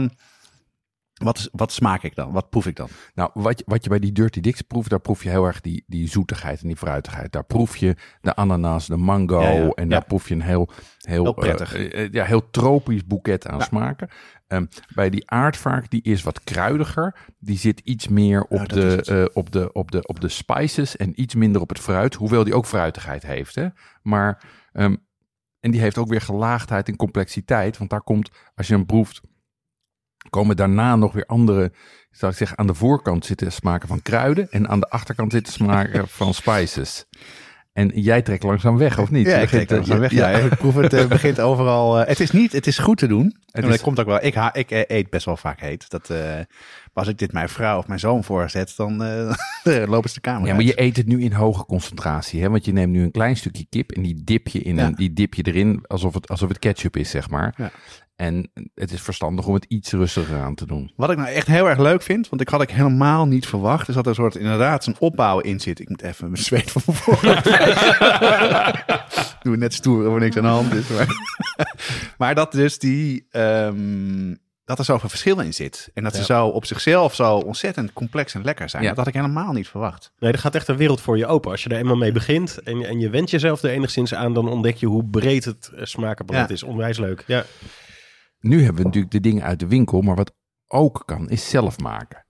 wat smaak ik dan? Wat proef ik dan? Nou, wat je bij die Dirty Dicks proeft, daar proef je heel erg die zoetigheid en die fruitigheid. Daar proef je de ananas, de mango en daar proef je een heel prettig. Heel tropisch boeket aan smaken. Bij die aardvark, die is wat kruidiger. Die zit iets meer op de spices en iets minder op het fruit. Hoewel die ook fruitigheid heeft. Hè? Maar, en die heeft ook weer gelaagdheid en complexiteit. Want daar komt, als je hem proeft, komen daarna nog weer andere, zou ik zeggen, aan de voorkant zitten smaken van kruiden. En aan de achterkant zitten smaken van spices. En jij trekt langzaam weg, of niet? Ja, ik trek langzaam weg. Ja, ik proef het begint overal. Het is goed te doen. Dat komt ook wel. Ik eet best wel vaak heet. Als ik dit mijn vrouw of mijn zoon voorzet, dan lopen ze de kamer uit. Maar je eet het nu in hoge concentratie. Hè? Want je neemt nu een klein stukje kip en die dip je erin alsof het ketchup is, zeg maar. Ja. En het is verstandig om het iets rustiger aan te doen. Wat ik nou echt heel erg leuk vind, want ik had helemaal niet verwacht, is dat er inderdaad een opbouw in zit. Ik moet even mijn zweet van mijn voorhoofd. Doe net stoer of niks aan de hand is. Maar dat dus dat er zoveel verschil in zit. En dat ze zo op zichzelf zo ontzettend complex en lekker zijn. Dat had ik helemaal niet verwacht. Nee, er gaat echt een wereld voor je open. Als je er eenmaal mee begint en je wendt jezelf er enigszins aan, dan ontdek je hoe breed het smakenpalet is. Onwijs leuk. Ja. Nu hebben we natuurlijk de dingen uit de winkel, maar wat ook kan, is zelf maken.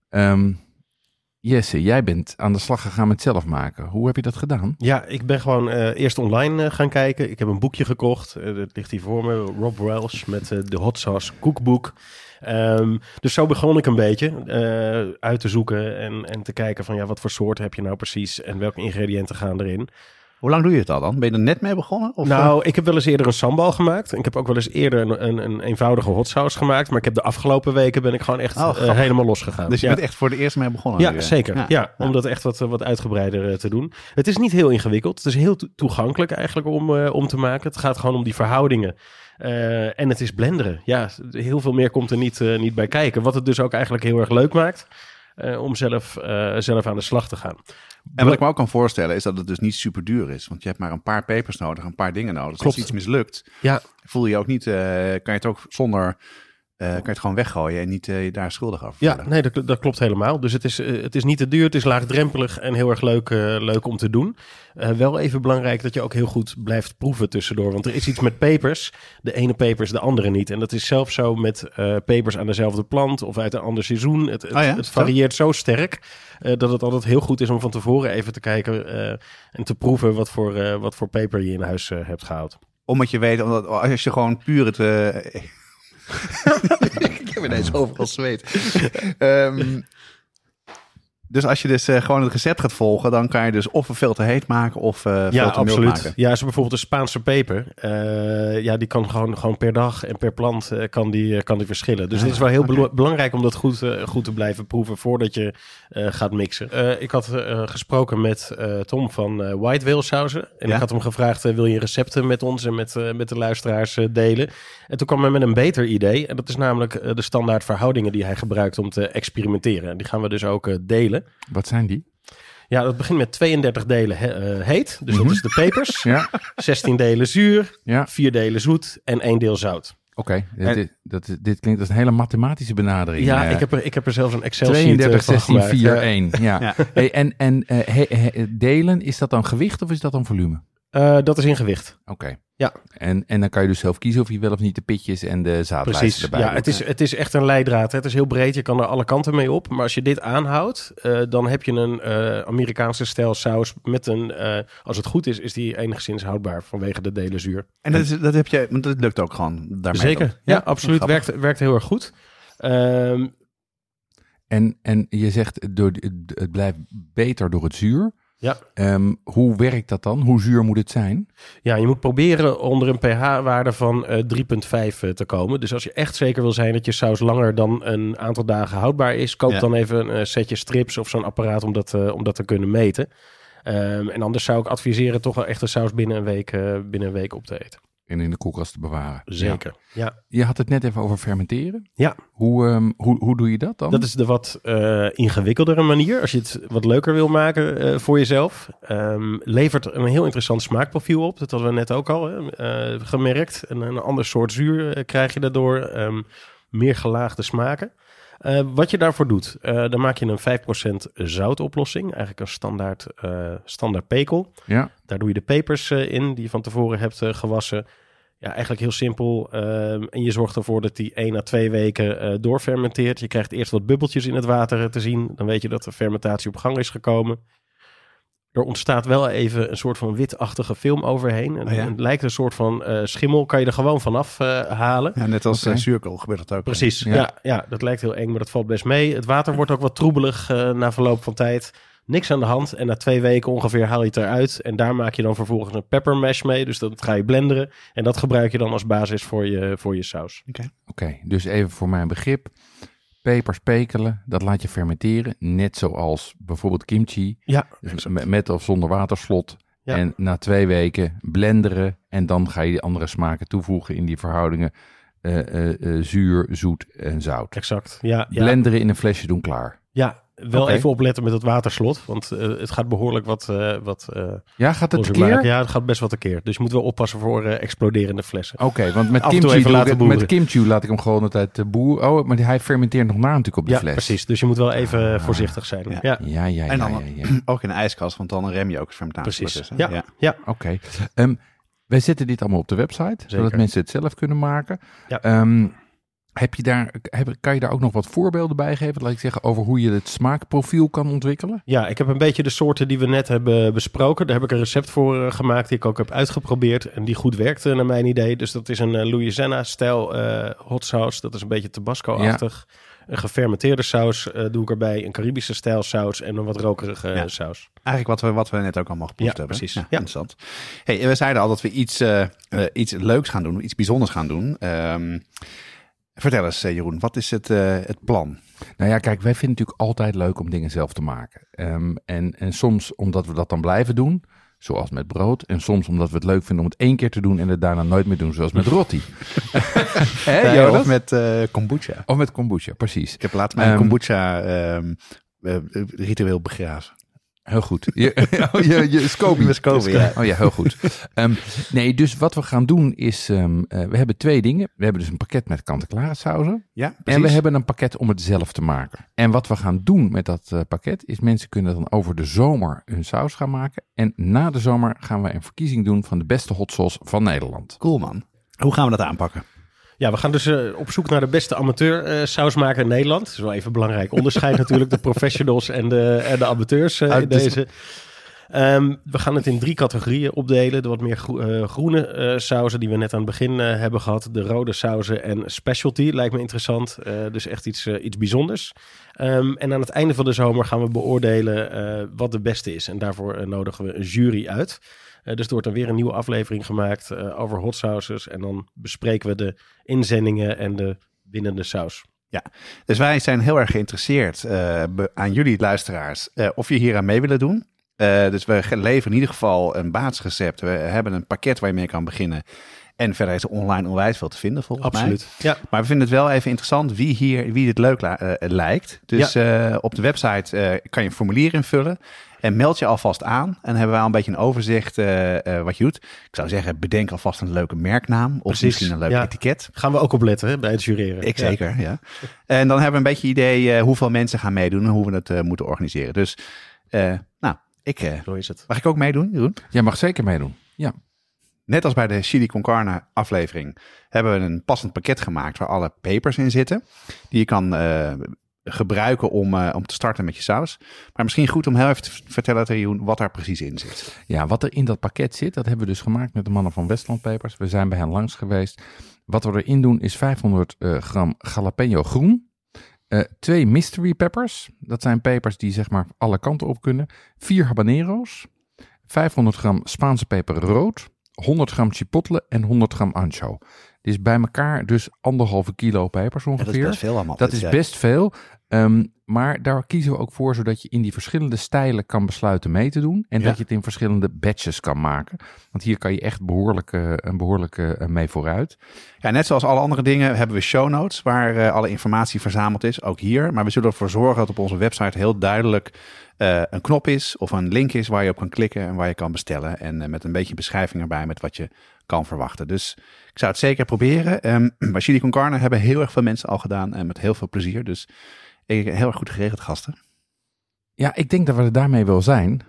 Jesse, jij bent aan de slag gegaan met zelf maken. Hoe heb je dat gedaan? Ja, ik ben gewoon eerst online gaan kijken. Ik heb een boekje gekocht. Dat ligt hier voor me. Rob Welch met de Hot Sauce Cookbook. Dus zo begon ik een beetje uit te zoeken en te kijken van wat voor soort heb je nou precies en welke ingrediënten gaan erin. Hoe lang doe je het al dan? Ben je er net mee begonnen? Of? Nou, ik heb wel eens eerder een sambal gemaakt. Ik heb ook wel eens eerder een eenvoudige hot sauce gemaakt. Maar ik heb de afgelopen weken ben ik gewoon echt helemaal losgegaan. Dus je bent echt voor de eerste mee begonnen? Ja, zeker. Ja, om dat echt wat uitgebreider te doen. Het is niet heel ingewikkeld. Het is heel toegankelijk eigenlijk om te maken. Het gaat gewoon om die verhoudingen. En het is blenderen. Ja, heel veel meer komt er niet bij kijken. Wat het dus ook eigenlijk heel erg leuk maakt om zelf aan de slag te gaan. En wat ik me ook kan voorstellen is dat het dus niet super duur is. Want je hebt maar een paar pepers nodig, een paar dingen nodig. Dus als iets mislukt, voel je ook niet, kan je het ook zonder, kan je het gewoon weggooien en niet daar schuldig over voelen. Ja, nee, dat klopt helemaal. Dus het is niet te duur, het is laagdrempelig en heel erg leuk om te doen. Wel even belangrijk dat je ook heel goed blijft proeven tussendoor. Want er is iets met pepers. De ene peper is de andere niet. En dat is zelfs zo met pepers aan dezelfde plant of uit een ander seizoen. Het varieert zo sterk dat het altijd heel goed is om van tevoren even te kijken en te proeven wat voor peper je in huis hebt gehaald. Omdat je weet, als je gewoon puur het... ik heb ineens overal zweet. Dus als je dus gewoon het recept gaat volgen, dan kan je dus of veel te heet maken of veel te mild maken. Ja, zo bijvoorbeeld de Spaanse peper. Die kan gewoon per dag en per plant kan die verschillen. Dus het is wel heel belangrijk om dat goed te blijven proeven voordat je gaat mixen. Ik had gesproken met Tom van White Whale Sauzen. En ik had hem gevraagd, wil je recepten met ons en met de luisteraars delen? En toen kwam hij met een beter idee. En dat is namelijk de standaard verhoudingen die hij gebruikt om te experimenteren. En die gaan we dus ook delen. Wat zijn die? Ja, dat begint met 32 delen heet. Dus dat is de pepers. 16 delen zuur, 4 delen zoet en 1 deel zout. Oké, dit klinkt als een hele mathematische benadering. Ja, ik heb er zelfs een Excel-sheet 32, van 16, gemaakt. 4, 1. Ja. Hey, en delen, is dat dan gewicht of is dat dan volume? Dat is in gewicht. Oké. Ja. En dan kan je dus zelf kiezen of je wel of niet de pitjes en de zaadlijsten erbij doet. Ja, het is echt een leidraad. Het is heel breed, je kan er alle kanten mee op. Maar als je dit aanhoudt, dan heb je een Amerikaanse stijl saus met een... als het goed is die enigszins houdbaar vanwege de delen zuur. En dat heb je, want dat lukt ook gewoon daarmee. Zeker, ja, absoluut. Werkt heel erg goed. En je zegt, het blijft beter door het zuur. Ja. Hoe werkt dat dan? Hoe zuur moet het zijn? Ja, je moet proberen onder een pH-waarde van 3,5 te komen. Dus als je echt zeker wil zijn dat je saus langer dan een aantal dagen houdbaar is, koop dan even een setje strips of zo'n apparaat om dat te kunnen meten. En anders zou ik adviseren toch wel echt de saus binnen een week op te eten. En in de koelkast te bewaren. Zeker, ja. Je had het net even over fermenteren. Ja. Hoe doe je dat dan? Dat is de wat ingewikkeldere manier. Als je het wat leuker wil maken voor jezelf. Levert een heel interessant smaakprofiel op. Dat hadden we net ook al gemerkt. Een ander soort zuur krijg je daardoor. Meer gelaagde smaken. Wat je daarvoor doet, dan maak je een 5% zoutoplossing. Eigenlijk een standaard pekel. Ja. Daar doe je de pepers in die je van tevoren hebt gewassen. Ja, eigenlijk heel simpel. En je zorgt ervoor dat die 1 à 2 weken doorfermenteert. Je krijgt eerst wat bubbeltjes in het water te zien. Dan weet je dat de fermentatie op gang is gekomen. Er ontstaat wel even een soort van witachtige film overheen. En het lijkt een soort van schimmel. Kan je er gewoon vanaf halen. Ja, net als zuurkool gebeurt dat ook. Precies, ja, dat lijkt heel eng, maar dat valt best mee. Het water wordt ook wat troebelig na verloop van tijd. Niks aan de hand. En na 2 weken ongeveer haal je het eruit. En daar maak je dan vervolgens een pepper mash mee. Dus dat ga je blenderen. En dat gebruik je dan als basis voor je saus. Oké, dus even voor mijn begrip. Pepers pekelen, dat laat je fermenteren. Net zoals bijvoorbeeld kimchi. Ja, met of zonder waterslot. Ja. En na 2 weken blenderen. En dan ga je die andere smaken toevoegen in die verhoudingen. Zuur, zoet en zout. Exact, ja. Blenderen in een flesje doen klaar. Ja, wel even opletten met het waterslot. Want het gaat behoorlijk wat gaat het tekeer? maken. Ja, het gaat best wat tekeer. Dus je moet wel oppassen voor exploderende flessen. Oké, want met kimchi laat ik hem gewoon altijd boeren. Oh, maar hij fermenteert nog na natuurlijk op de fles. Precies. Dus je moet wel even voorzichtig zijn. Ja. En dan ook in de ijskast, want dan rem je ook het fermentatieproces. Precies. Ja. Oké. Wij zetten dit allemaal op de website, zodat mensen het zelf kunnen maken. Ja. Kan je daar ook nog wat voorbeelden bij geven, laat ik zeggen, over hoe je het smaakprofiel kan ontwikkelen? Ja, ik heb een beetje de soorten die we net hebben besproken. Daar heb ik een recept voor gemaakt die ik ook heb uitgeprobeerd en die goed werkte naar mijn idee. Dus dat is een Louisiana-stijl hot sauce. Dat is een beetje Tabasco-achtig. Ja. Een gefermenteerde saus doe ik erbij, een Caribische stijl saus en een wat rokerige saus. Eigenlijk wat we net ook allemaal geproefd hebben. Precies. Ja, interessant. Hey, we zeiden al dat we iets leuks gaan doen, iets bijzonders gaan doen. Vertel eens, Jeroen, wat is het plan? Nou ja, kijk, wij vinden het natuurlijk altijd leuk om dingen zelf te maken. En soms omdat we dat dan blijven doen, zoals met brood. En soms omdat we het leuk vinden om het 1 keer te doen en het daarna nooit meer doen, zoals met roti. Of met kombucha. Of met kombucha, precies. Ik heb laatst mijn kombucha ritueel begraven. Heel goed. Je SCOBY. Ja. Oh ja, heel goed. Nee, dus wat we gaan doen is, we hebben 2 dingen. We hebben dus een pakket met kant-en-klare sauzen. Ja, precies. En we hebben een pakket om het zelf te maken. En wat we gaan doen met dat pakket is, mensen kunnen dan over de zomer hun saus gaan maken. En na de zomer gaan we een verkiezing doen van de beste hot sauce van Nederland. Cool, man. Hoe gaan we dat aanpakken? Ja, we gaan dus op zoek naar de beste amateur sausmaker in Nederland. Dat is wel even een belangrijk onderscheid natuurlijk. De professionals en de amateurs in deze. We gaan het in 3 categorieën opdelen. De wat meer groene sauzen die we net aan het begin hebben gehad. De rode sauzen en specialty lijkt me interessant. Dus echt iets bijzonders. En aan het einde van de zomer gaan we beoordelen wat de beste is. En daarvoor nodigen we een jury uit. Dus er wordt dan weer een nieuwe aflevering gemaakt over hot sauces. En dan bespreken we de inzendingen en de winnende saus. Ja, dus wij zijn heel erg geïnteresseerd aan jullie luisteraars of je hier aan mee willen doen. Dus we leveren in ieder geval een basisrecept. We hebben een pakket waar je mee kan beginnen. En verder is er online onwijs veel te vinden volgens mij. Absoluut. Ja. Maar we vinden het wel even interessant wie dit leuk lijkt. Dus op de website kan je een formulier invullen. En meld je alvast aan. En dan hebben we al een beetje een overzicht wat je doet. Ik zou zeggen, bedenk alvast een leuke merknaam. Of misschien een leuk etiket. Gaan we ook op letten bij het jureren. Ik zeker, ja. En dan hebben we een beetje idee hoeveel mensen gaan meedoen. En hoe we het moeten organiseren. Dus zo is het. Mag ik ook meedoen, Jeroen? Jij mag zeker meedoen, ja. Net als bij de Chili con Carne aflevering hebben we een passend pakket gemaakt waar alle pepers in zitten. Die je kan gebruiken om te starten met je saus. Maar misschien goed om heel even te vertellen, Jeroen, wat daar precies in zit. Ja, wat er in dat pakket zit, dat hebben we dus gemaakt met de mannen van Westland Pepers. We zijn bij hen langs geweest. Wat we erin doen is 500 gram jalapeno groen. 2 mystery peppers. Dat zijn pepers die zeg maar alle kanten op kunnen. 4 habanero's. 500 gram Spaanse peper rood. 100 gram chipotle en 100 gram ancho. Dit is bij elkaar dus 1,5 kilo pepers ongeveer. Ja, dat is best veel allemaal. Dat is best veel. Maar daar kiezen we ook voor zodat je in die verschillende stijlen kan besluiten mee te doen. En dat je het in verschillende batches kan maken. Want hier kan je echt een behoorlijke mee vooruit. Ja, net zoals alle andere dingen hebben we show notes waar alle informatie verzameld is. Ook hier. Maar we zullen ervoor zorgen dat op onze website heel duidelijk een knop is of een link is waar je op kan klikken en waar je kan bestellen. En met een beetje beschrijving erbij met wat je kan verwachten. Dus ik zou het zeker proberen. Bij Chili con Carne hebben heel erg veel mensen al gedaan en met heel veel plezier. Dus heel erg goed geregeld, gasten. Ja, ik denk dat we er daarmee wel zijn.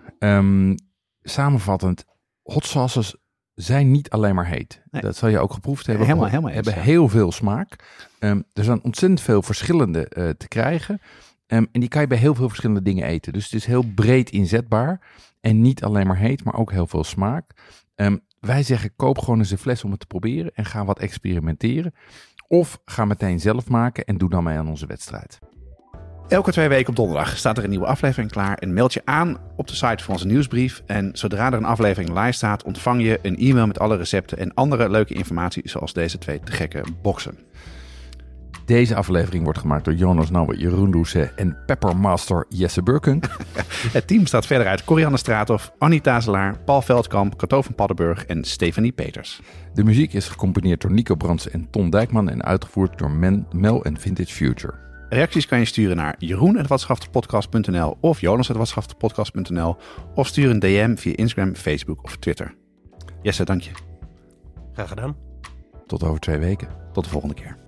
Samenvattend, hot sauces zijn niet alleen maar heet. Nee. Dat zal je ook geproefd hebben. Helemaal hebben heel veel smaak. Er zijn ontzettend veel verschillende te krijgen. En die kan je bij heel veel verschillende dingen eten. Dus het is heel breed inzetbaar. En niet alleen maar heet, maar ook heel veel smaak. Wij zeggen, koop gewoon eens een fles om het te proberen. En ga wat experimenteren. Of ga meteen zelf maken en doe dan mee aan onze wedstrijd. Elke 2 weken op donderdag staat er een nieuwe aflevering klaar. En meld je aan op de site van onze nieuwsbrief. En zodra er een aflevering live staat, ontvang je een e-mail met alle recepten en andere leuke informatie, zoals deze 2 te gekke boxen. Deze aflevering wordt gemaakt door Jonas Nouwen, Jeroen Doucet en Peppermaster Jesse Burkunk. Het team staat verder uit Corianne Straathof, Annie Tazelaar, Paul Veldkamp, Cato van Paddenburg en Stefanie Peters. De muziek is gecomponeerd door Nico Brands en Ton Dijkman en uitgevoerd door Mel en Vintage Future. Reacties kan je sturen naar jeroen@watschafterpodcast.nl of jonas@watschafterpodcast.nl of stuur een DM via Instagram, Facebook of Twitter. Jesse, dank je. Graag gedaan. Tot over 2 weken. Tot de volgende keer.